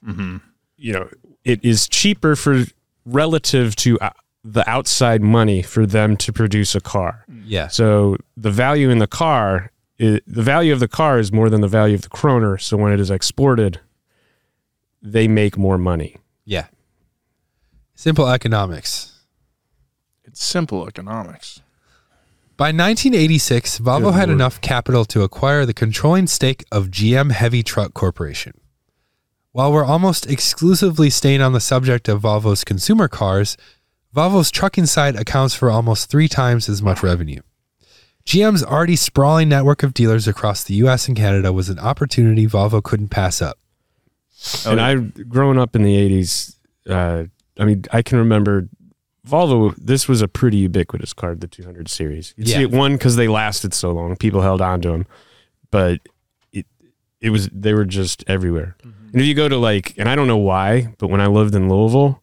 it is cheaper relative to the outside money for them to produce a car. Yeah. So the value in the car, the value of the car is more than the value of the kroner. So when it is exported, they make more money. Yeah. Simple economics. It's simple economics. By 1986, Volvo had enough capital to acquire the controlling stake of GM Heavy Truck Corporation. While we're almost exclusively staying on the subject of Volvo's consumer cars, Volvo's trucking side accounts for almost 3 times as much revenue. GM's already sprawling network of dealers across the US and Canada was an opportunity Volvo couldn't pass up. Growing up in the 80s, I can remember Volvo, this was a pretty ubiquitous car, the 200 series. You'd see it, one, because they lasted so long. People held on to them. But they were just everywhere. And if you go to and I don't know why, but when I lived in Louisville,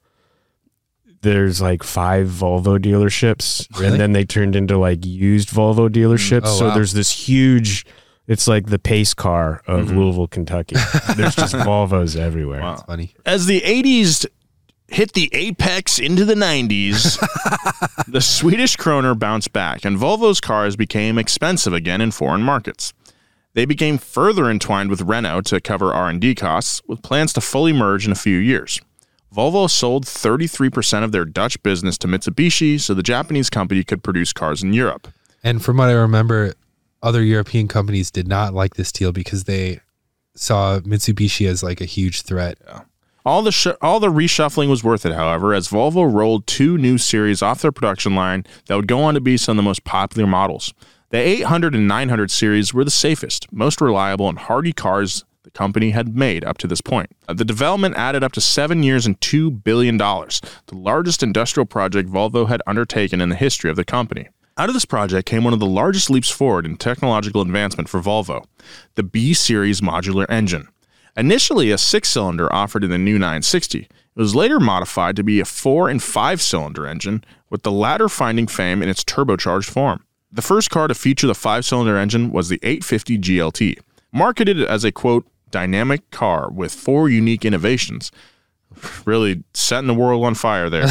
there's 5 Volvo dealerships. Really? And then they turned into used Volvo dealerships. Oh, so wow. there's this huge, it's like the pace car of Louisville, Kentucky. There's just Volvos everywhere. Wow. It's funny. As the 80s hit the apex into the 90s, the Swedish kroner bounced back, and Volvo's cars became expensive again in foreign markets. They became further entwined with Renault to cover R&D costs, with plans to fully merge in a few years. Volvo sold 33% of their Dutch business to Mitsubishi so the Japanese company could produce cars in Europe. And from what I remember, other European companies did not like this deal because they saw Mitsubishi as a huge threat. Yeah. All the reshuffling was worth it, however, as Volvo rolled 2 new series off their production line that would go on to be some of the most popular models. The 800 and 900 series were the safest, most reliable, and hardy cars the company had made up to this point. The development added up to 7 years and $2 billion, the largest industrial project Volvo had undertaken in the history of the company. Out of this project came one of the largest leaps forward in technological advancement for Volvo, the B-Series modular engine. Initially a 6-cylinder offered in the new 960, it was later modified to be a 4- and 5-cylinder engine, with the latter finding fame in its turbocharged form. The first car to feature the 5-cylinder engine was the 850 GLT, marketed as a, quote, dynamic car with 4 unique innovations. Really setting the world on fire there.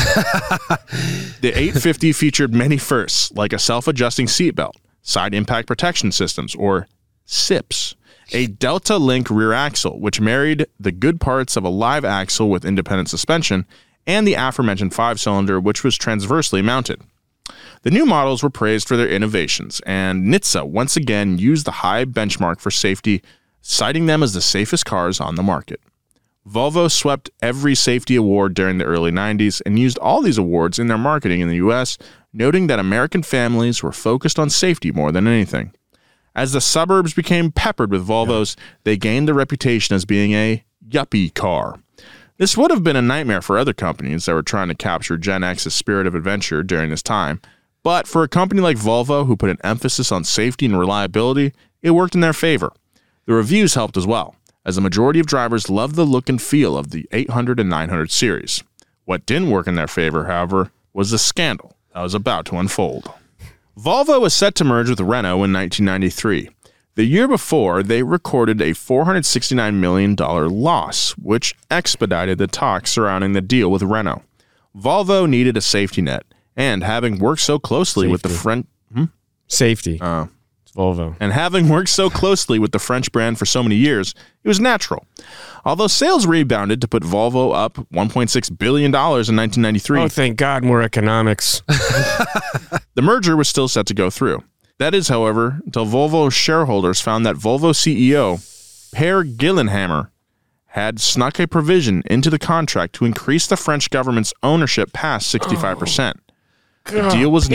The 850 featured many firsts, like a self-adjusting seatbelt, side impact protection systems, or SIPs, a Delta Link rear axle, which married the good parts of a live axle with independent suspension, and the aforementioned 5-cylinder, which was transversely mounted. The new models were praised for their innovations, and NHTSA once again used the high benchmark for safety, citing them as the safest cars on the market. Volvo swept every safety award during the early 90s and used all these awards in their marketing in the US, noting that American families were focused on safety more than anything. As the suburbs became peppered with Volvos, they gained the reputation as being a yuppie car. This would have been a nightmare for other companies that were trying to capture Gen X's spirit of adventure during this time. But for a company like Volvo, who put an emphasis on safety and reliability, it worked in their favor. The reviews helped as well, as the majority of drivers loved the look and feel of the 800 and 900 series. What didn't work in their favor, however, was the scandal that was about to unfold. Volvo was set to merge with Renault in 1993. The year before, they recorded a $469 million loss, which expedited the talks surrounding the deal with Renault. Volvo needed a safety net, and having worked so closely with the French... Safety. It's Volvo. And having worked so closely with the French brand for so many years, it was natural. Although sales rebounded to put Volvo up $1.6 billion in 1993. Oh, thank God, more economics. The merger was still set to go through. That is, however, until Volvo shareholders found that Volvo CEO Per Gyllenhammar had snuck a provision into the contract to increase the French government's ownership past 65%. The deal was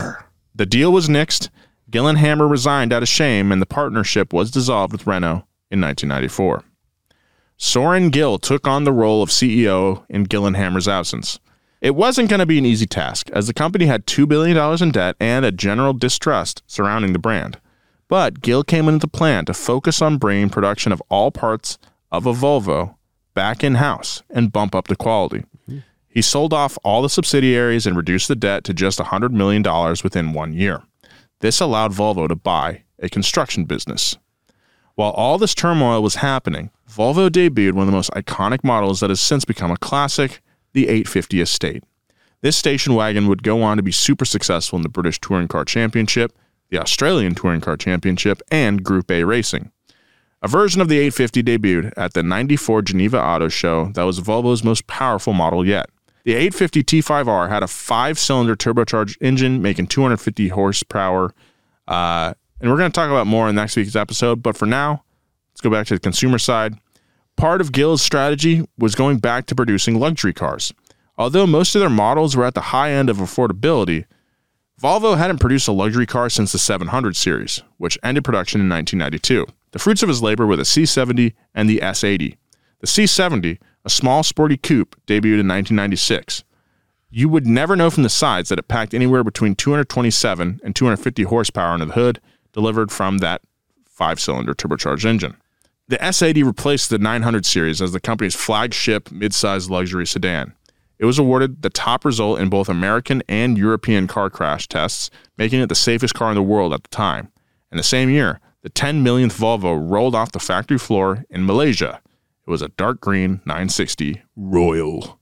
nixed. Gyllenhammar resigned out of shame, and the partnership was dissolved with Renault in 1994. Soren Gill took on the role of CEO in Gyllenhammar's absence. It wasn't going to be an easy task, as the company had $2 billion in debt and a general distrust surrounding the brand. But Gill came into the plan to focus on bringing production of all parts of a Volvo back in-house and bump up the quality. He sold off all the subsidiaries and reduced the debt to just $100 million within 1 year. This allowed Volvo to buy a construction business. While all this turmoil was happening, Volvo debuted one of the most iconic models that has since become a classic, the 850 Estate. This station wagon would go on to be super successful in the British Touring Car Championship, the Australian Touring Car Championship, and Group A racing. A version of the 850 debuted at the 94 Geneva Auto Show that was Volvo's most powerful model yet. The 850 T5R had a 5-cylinder turbocharged engine making 250 horsepower, and we're going to talk about more in next week's episode, but for now, let's go back to the consumer side. Part of Gill's strategy was going back to producing luxury cars. Although most of their models were at the high end of affordability, Volvo hadn't produced a luxury car since the 700 series, which ended production in 1992. The fruits of his labor were the C70 and the S80. The C70, a small sporty coupe, debuted in 1996. You would never know from the sides that it packed anywhere between 227 and 250 horsepower under the hood, delivered from that 5-cylinder turbocharged engine. The S80 replaced the 900 series as the company's flagship mid-size luxury sedan. It was awarded the top result in both American and European car crash tests, making it the safest car in the world at the time. And the same year, the 10 millionth Volvo rolled off the factory floor in Malaysia. It was a dark green 960 Royal.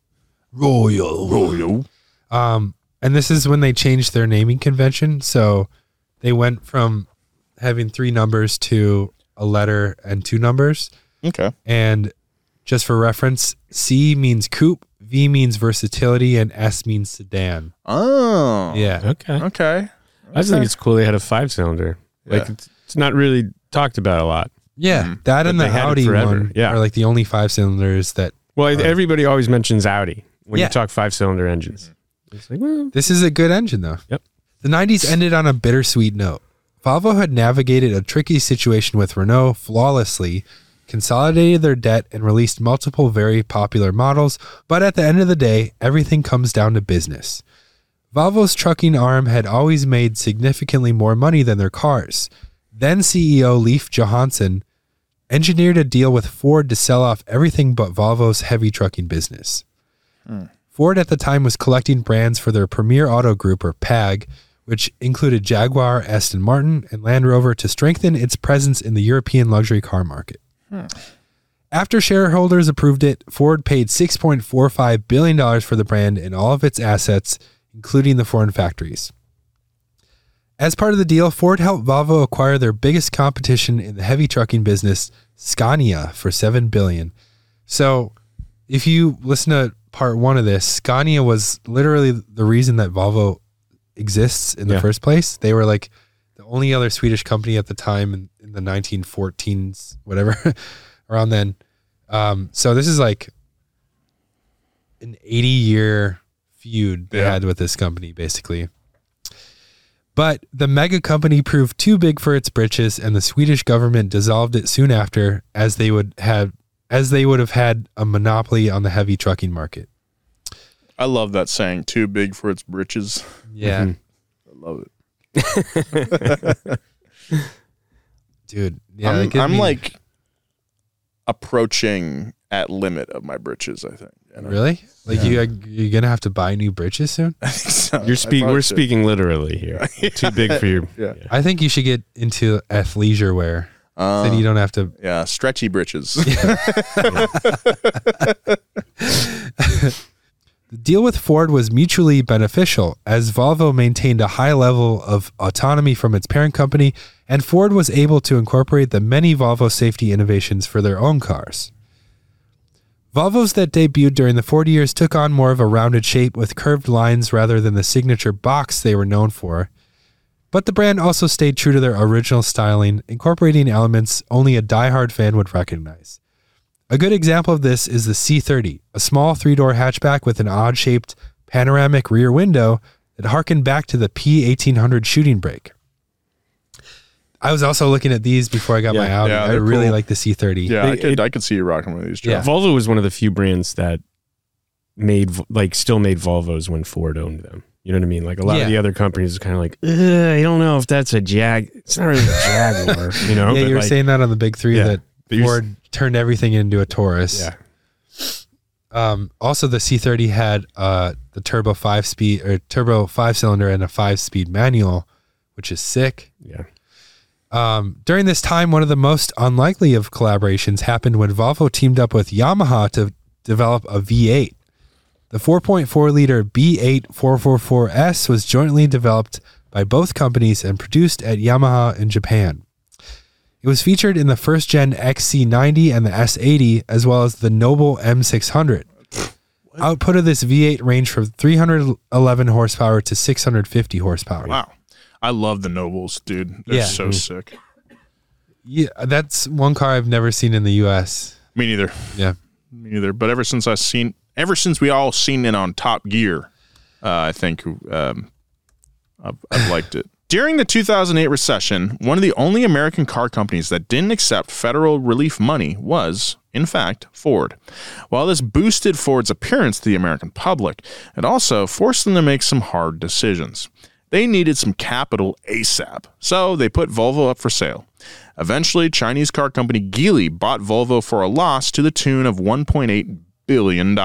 And this is when they changed their naming convention. So they went from having 3 numbers to a letter and 2 numbers. Okay. And just for reference, C means coupe, V means versatility, and S means sedan. Oh. Yeah. Okay. I just think it's cool they had a 5-cylinder. Like, Yeah. it's not really talked about a lot. Yeah. That and But the they had it Audi forever. one Yeah. are like the only 5-cylinders that. Well, everybody always mentions Audi when Yeah. you talk 5-cylinder engines. It's like, well, This is a good engine, though. Yep. The 90s ended on a bittersweet note. Volvo had navigated a tricky situation with Renault flawlessly, consolidated their debt, and released multiple very popular models, but at the end of the day, everything comes down to business. Volvo's trucking arm had always made significantly more money than their cars. Then CEO Leif Johansson engineered a deal with Ford to sell off everything but Volvo's heavy trucking business. Ford at the time was collecting brands for their Premier Auto Group, or PAG, which included Jaguar, Aston Martin, and Land Rover, to strengthen its presence in the European luxury car market. After shareholders approved it, Ford paid $6.45 billion for the brand and all of its assets, including the foreign factories. As part of the deal, Ford helped Volvo acquire their biggest competition in the heavy trucking business, Scania, for $7 billion. So if you listen to part 1 of this, Scania was literally the reason that Volvo exists in the first place. They were like the only other Swedish company at the time in the 1914s, whatever, around then. So this is like an 80-year feud they had with this company, basically. But the mega company proved too big for its britches, and the Swedish government dissolved it soon after, as they would have had a monopoly on the heavy trucking market. I love that saying, too big for its britches. Yeah. I love it. Dude. Yeah, I'm like approaching at limit of my britches, I think. You know? Really? Like you're going to have to buy new britches soon? I think so. We're speaking literally here. Too big for your. Yeah. I think you should get into athleisure wear. Then you don't have to. Yeah, stretchy britches. The deal with Ford was mutually beneficial, as Volvo maintained a high level of autonomy from its parent company, and Ford was able to incorporate the many Volvo safety innovations for their own cars. Volvos that debuted during the 40 years took on more of a rounded shape with curved lines rather than the signature box they were known for. But the brand also stayed true to their original styling, incorporating elements only a diehard fan would recognize. A good example of this is the C30, a small three-door hatchback with an odd-shaped panoramic rear window that harkened back to the P1800 shooting brake. I was also looking at these before I got my Audi. Yeah, I they're really cool. like the C30. Yeah, I could see you rocking one of these. Joe. Yeah. Volvo was one of the few brands that still made Volvos when Ford owned them. You know what I mean? Like a lot of the other companies are kind of like, I don't know if that's a Jag. It's not really a Jaguar, you know? Yeah, but you were saying that on the big three that Ford turned everything into a Taurus. Yeah. Also, the C30 had the turbo 5-cylinder and a 5-speed manual, which is sick. Yeah. During this time, one of the most unlikely of collaborations happened when Volvo teamed up with Yamaha to develop a V8. The 4.4-liter B8 444S was jointly developed by both companies and produced at Yamaha in Japan. It was featured in the first-gen XC90 and the S80, as well as the Noble M600. Output of this V8 ranged from 311 horsepower to 650 horsepower. Wow. I love the Nobles, dude. They're so sick. Yeah, that's one car I've never seen in the U.S. Me neither. Yeah. Me neither. But ever since we all seen it on Top Gear, I think I've liked it. During the 2008 recession, one of the only American car companies that didn't accept federal relief money was, in fact, Ford. While this boosted Ford's appearance to the American public, it also forced them to make some hard decisions. They needed some capital ASAP, so they put Volvo up for sale. Eventually, Chinese car company Geely bought Volvo for a loss to the tune of $1.8 billion.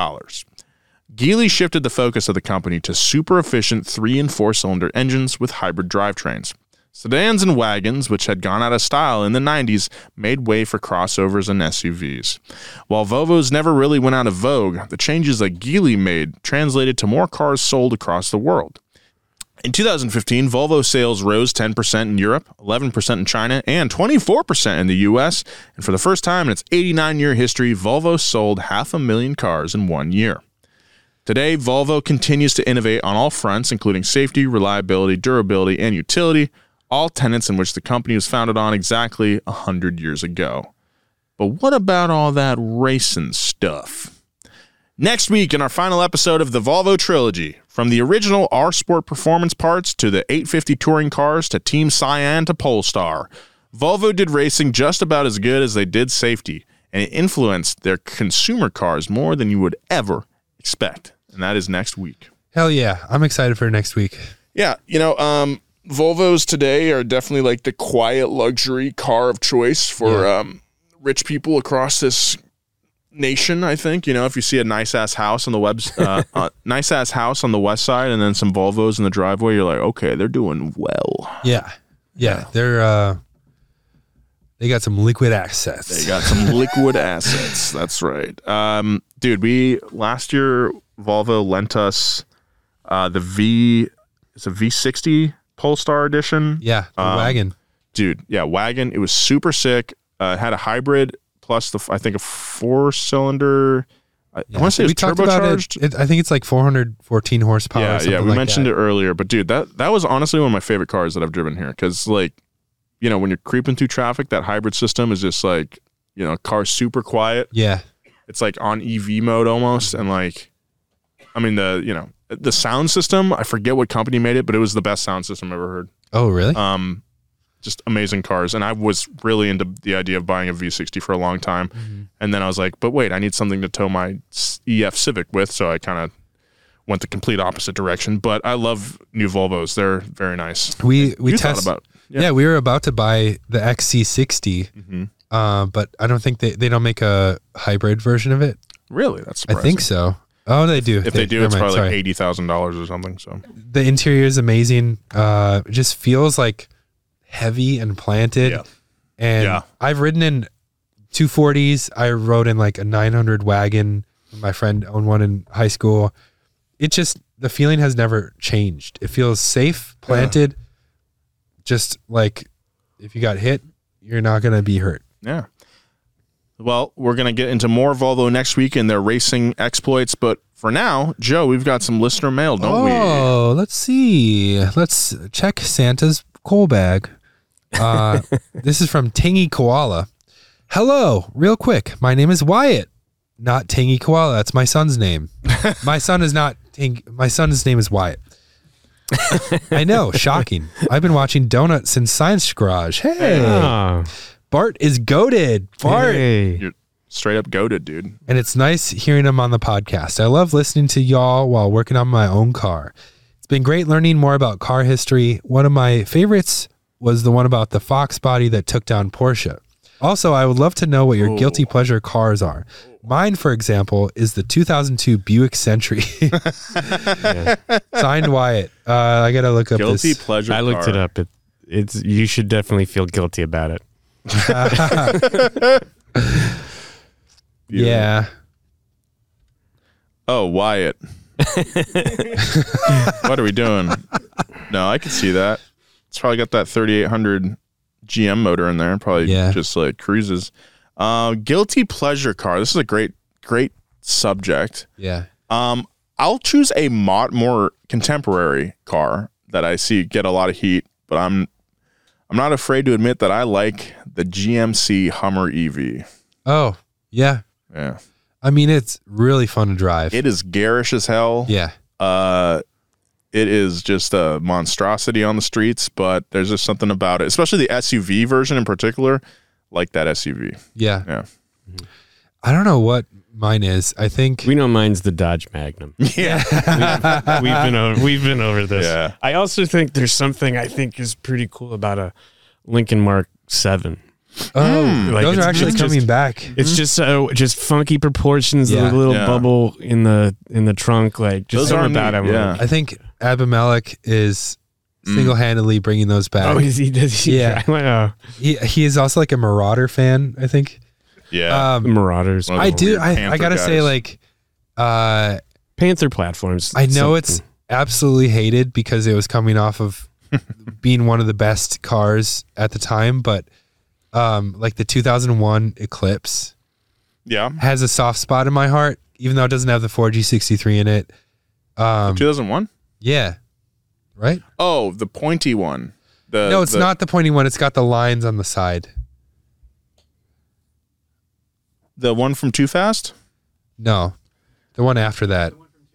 Geely shifted the focus of the company to super efficient 3- and 4-cylinder engines with hybrid drivetrains. Sedans and wagons, which had gone out of style in the 90s, made way for crossovers and SUVs. While Volvos never really went out of vogue, the changes that Geely made translated to more cars sold across the world. In 2015, Volvo sales rose 10% in Europe, 11% in China, and 24% in the US. And for the first time in its 89-year history, Volvo sold 500,000 cars in 1 year. Today, Volvo continues to innovate on all fronts, including safety, reliability, durability, and utility, all tenets in which the company was founded on exactly 100 years ago. But what about all that racing stuff? Next week in our final episode of the Volvo Trilogy, from the original R-Sport performance parts to the 850 touring cars to Team Cyan to Polestar, Volvo did racing just about as good as they did safety, and it influenced their consumer cars more than you would ever expect. And that is next week. Hell yeah. I'm excited for next week. Yeah, Volvos today are definitely like the quiet luxury car of choice for rich people across this nation, I think. If you see a nice ass house on the west side and then some Volvos in the driveway, you're like, okay, they're doing well. Yeah. They're they got some liquid assets. That's right. Dude, last year Volvo lent us it's a V60 Polestar edition. Yeah, the wagon. Dude, yeah, wagon. It was super sick. It had a hybrid plus I think a 4-cylinder. I want to say it was turbocharged. I think it's like 414 horsepower. Yeah, we mentioned it earlier, but dude, that was honestly one of my favorite cars that I've driven here because, like, when you're creeping through traffic, that hybrid system is just like, car's super quiet. Yeah, it's like on EV mode almost, and like, I mean the sound system. I forget what company made it, but it was the best sound system I've ever heard. Oh, really? Just amazing cars. And I was really into the idea of buying a V60 for a long time. Mm-hmm. And then I was like, but wait, I need something to tow my EF Civic with. So I kind of went the complete opposite direction. But I love new Volvos. They're very nice. we You thought test. about Yeah, we were about to buy the XC60, but I don't think they don't make a hybrid version of it. Really? That's I surprising. think so. Oh, they do. If they do, never it's mind, probably sorry. like $80,000 or something. So The interior is amazing. It just feels like heavy and planted. Yeah. And Yeah. I've ridden in 240s. I rode in like a 900 wagon. My friend owned one in high school. It just, the feeling has never changed. It feels safe, planted. Just like if you got hit, you're not going to be hurt. yeah. Well, we're going to get into more Volvo next week and their racing exploits. But for now, Joe, we've got some listener mail, don't we? Oh, let's see. Let's check Santa's coal bag. This is from Tangy Koala. Hello, real quick. My name is Wyatt, not Tangy Koala. That's my son's name. My son is not my son's name is Wyatt. I know, shocking. I've been watching Donut since Science Garage. Hey, Oh, Bart is goated. Bart. hey. You're straight up goated, dude. And it's nice hearing him on the podcast. I love listening to y'all while working on my own car. It's been great learning more about car history. One of my favorites was the one about the Fox body that took down Porsche. Also, I would love to know what your guilty pleasure cars are. Mine, for example, is the 2002 Buick Century. Signed Wyatt. I got to look up Guilty this. pleasure I looked car. it up. It's you should definitely feel guilty about it. Yeah. Oh, Wyatt. What are we doing? No, I can see that. It's probably got that 3800 GM motor in there. Probably Yeah. just like cruises. Guilty pleasure car. This is a great subject. Yeah. I'll choose a more contemporary car that I see get a lot of heat, but I'm not afraid to admit that I like the GMC Hummer EV. Oh, yeah. Yeah. I mean, it's really fun to drive. It is garish as hell. Yeah. It is just a monstrosity on the streets, but there's just something about it, especially the SUV version in particular, like that SUV. Yeah. Yeah. I don't know what mine is. I think We know mine's the Dodge Magnum. Yeah. We've been over this. Yeah. I also think there's something I think is pretty cool about a Lincoln Mark 7. Like, those are it's actually just- coming back. It's just funky proportions, Yeah. the little Yeah. bubble in the trunk, like just Those something are about neat, it. yeah. I think Abimelech is single-handedly bringing those back. Oh, is he? Does he? Yeah. Oh, He is also like a Marauder fan, I think. Yeah. the Marauders, One of I the do. weird I Panther gotta say, guys. like, Panther platforms. I know something. it's absolutely hated because it was coming off of being one of the best cars at the time, but like the 2001 Eclipse Yeah. has a soft spot in my heart, even though it doesn't have the 4G63 in it. 2001? Yeah. Right? Oh, the pointy one. No, it's not the pointy one. It's got the lines on the side. The one from Too Fast? No. The one after that.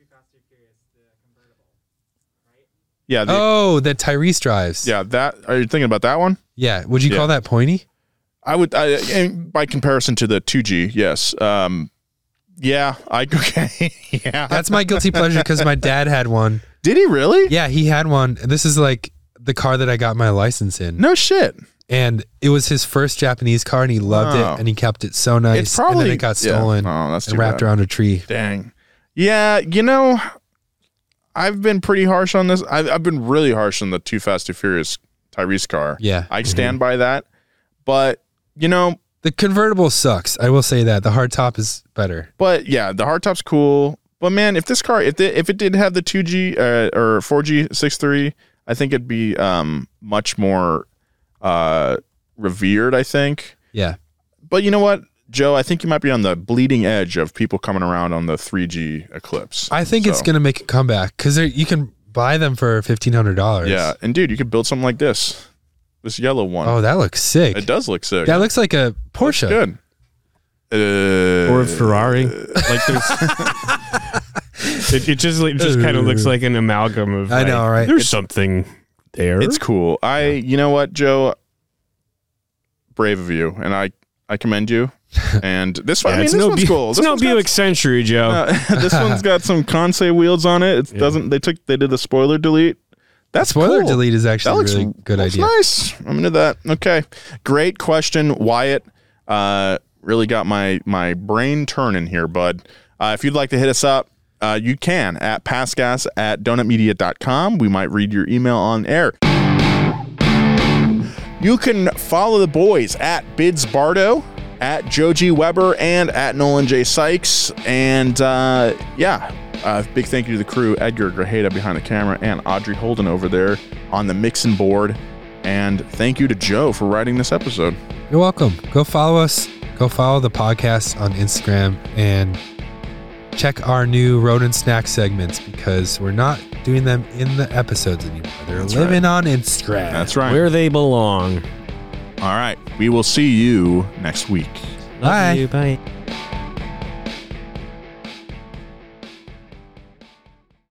Yeah. Oh, that Tyrese drives. Yeah. That. Are you thinking about that one? Yeah. Would you Yeah. call that pointy? I would. And by comparison to the 2G, yes. Yeah. Okay. Yeah. That's my guilty pleasure because my dad had one. Did he really? Yeah, he had one. This is like the car that I got my license in. No shit. And it was his first Japanese car and he loved Oh. it and he kept it so nice. It's probably and then it got stolen Yeah. Oh, that's and too wrapped bad. around a tree. Dang. Yeah, I've been pretty harsh on this. I've been really harsh on the Too Fast, Too Furious Tyrese car. Yeah. I stand by that. But, The convertible sucks. I will say that. The hardtop is better. but yeah, the hardtop's cool. But man, if this car, if it did have the 2G or 4G 6.3, I think it'd be much more revered, I think. Yeah. But you know what, Joe? I think you might be on the bleeding edge of people coming around on the 3G Eclipse. I think it's So, going to make a comeback because you can buy them for $1,500. Yeah, and dude, you could build something like this yellow one. Oh, that looks sick. It does look sick. That looks like a Porsche. good. or a Ferrari. Like there's, it just kind of looks like an amalgam of. I know, right? There's something there. It's cool. You know what, Joe? Brave of you, and I commend you. And this one, this one's cool. It's no Buick Century, Joe. This one's got some Kansei wheels on it. It doesn't. They did the spoiler delete. That's spoiler cool. delete is actually a really good idea. Nice. I'm into that. Okay, great question, Wyatt. Really got my brain turning here, bud. If you'd like to hit us up, you can at passgas@donutmedia.com. We might read your email on air. You can follow the boys at Bids Bardo, at Joe G. Weber, and at Nolan J. Sykes. And big thank you to the crew, Edgar Grajeda behind the camera, and Audrey Holden over there on the mixing board. And thank you to Joe for writing this episode. You're welcome. Go follow us. Go follow the podcast on Instagram and check our new Road and Snack segments because we're not doing them in the episodes anymore. They're living on Instagram. That's right. Where they belong. All right. We will see you next week. Bye. Love you. Bye.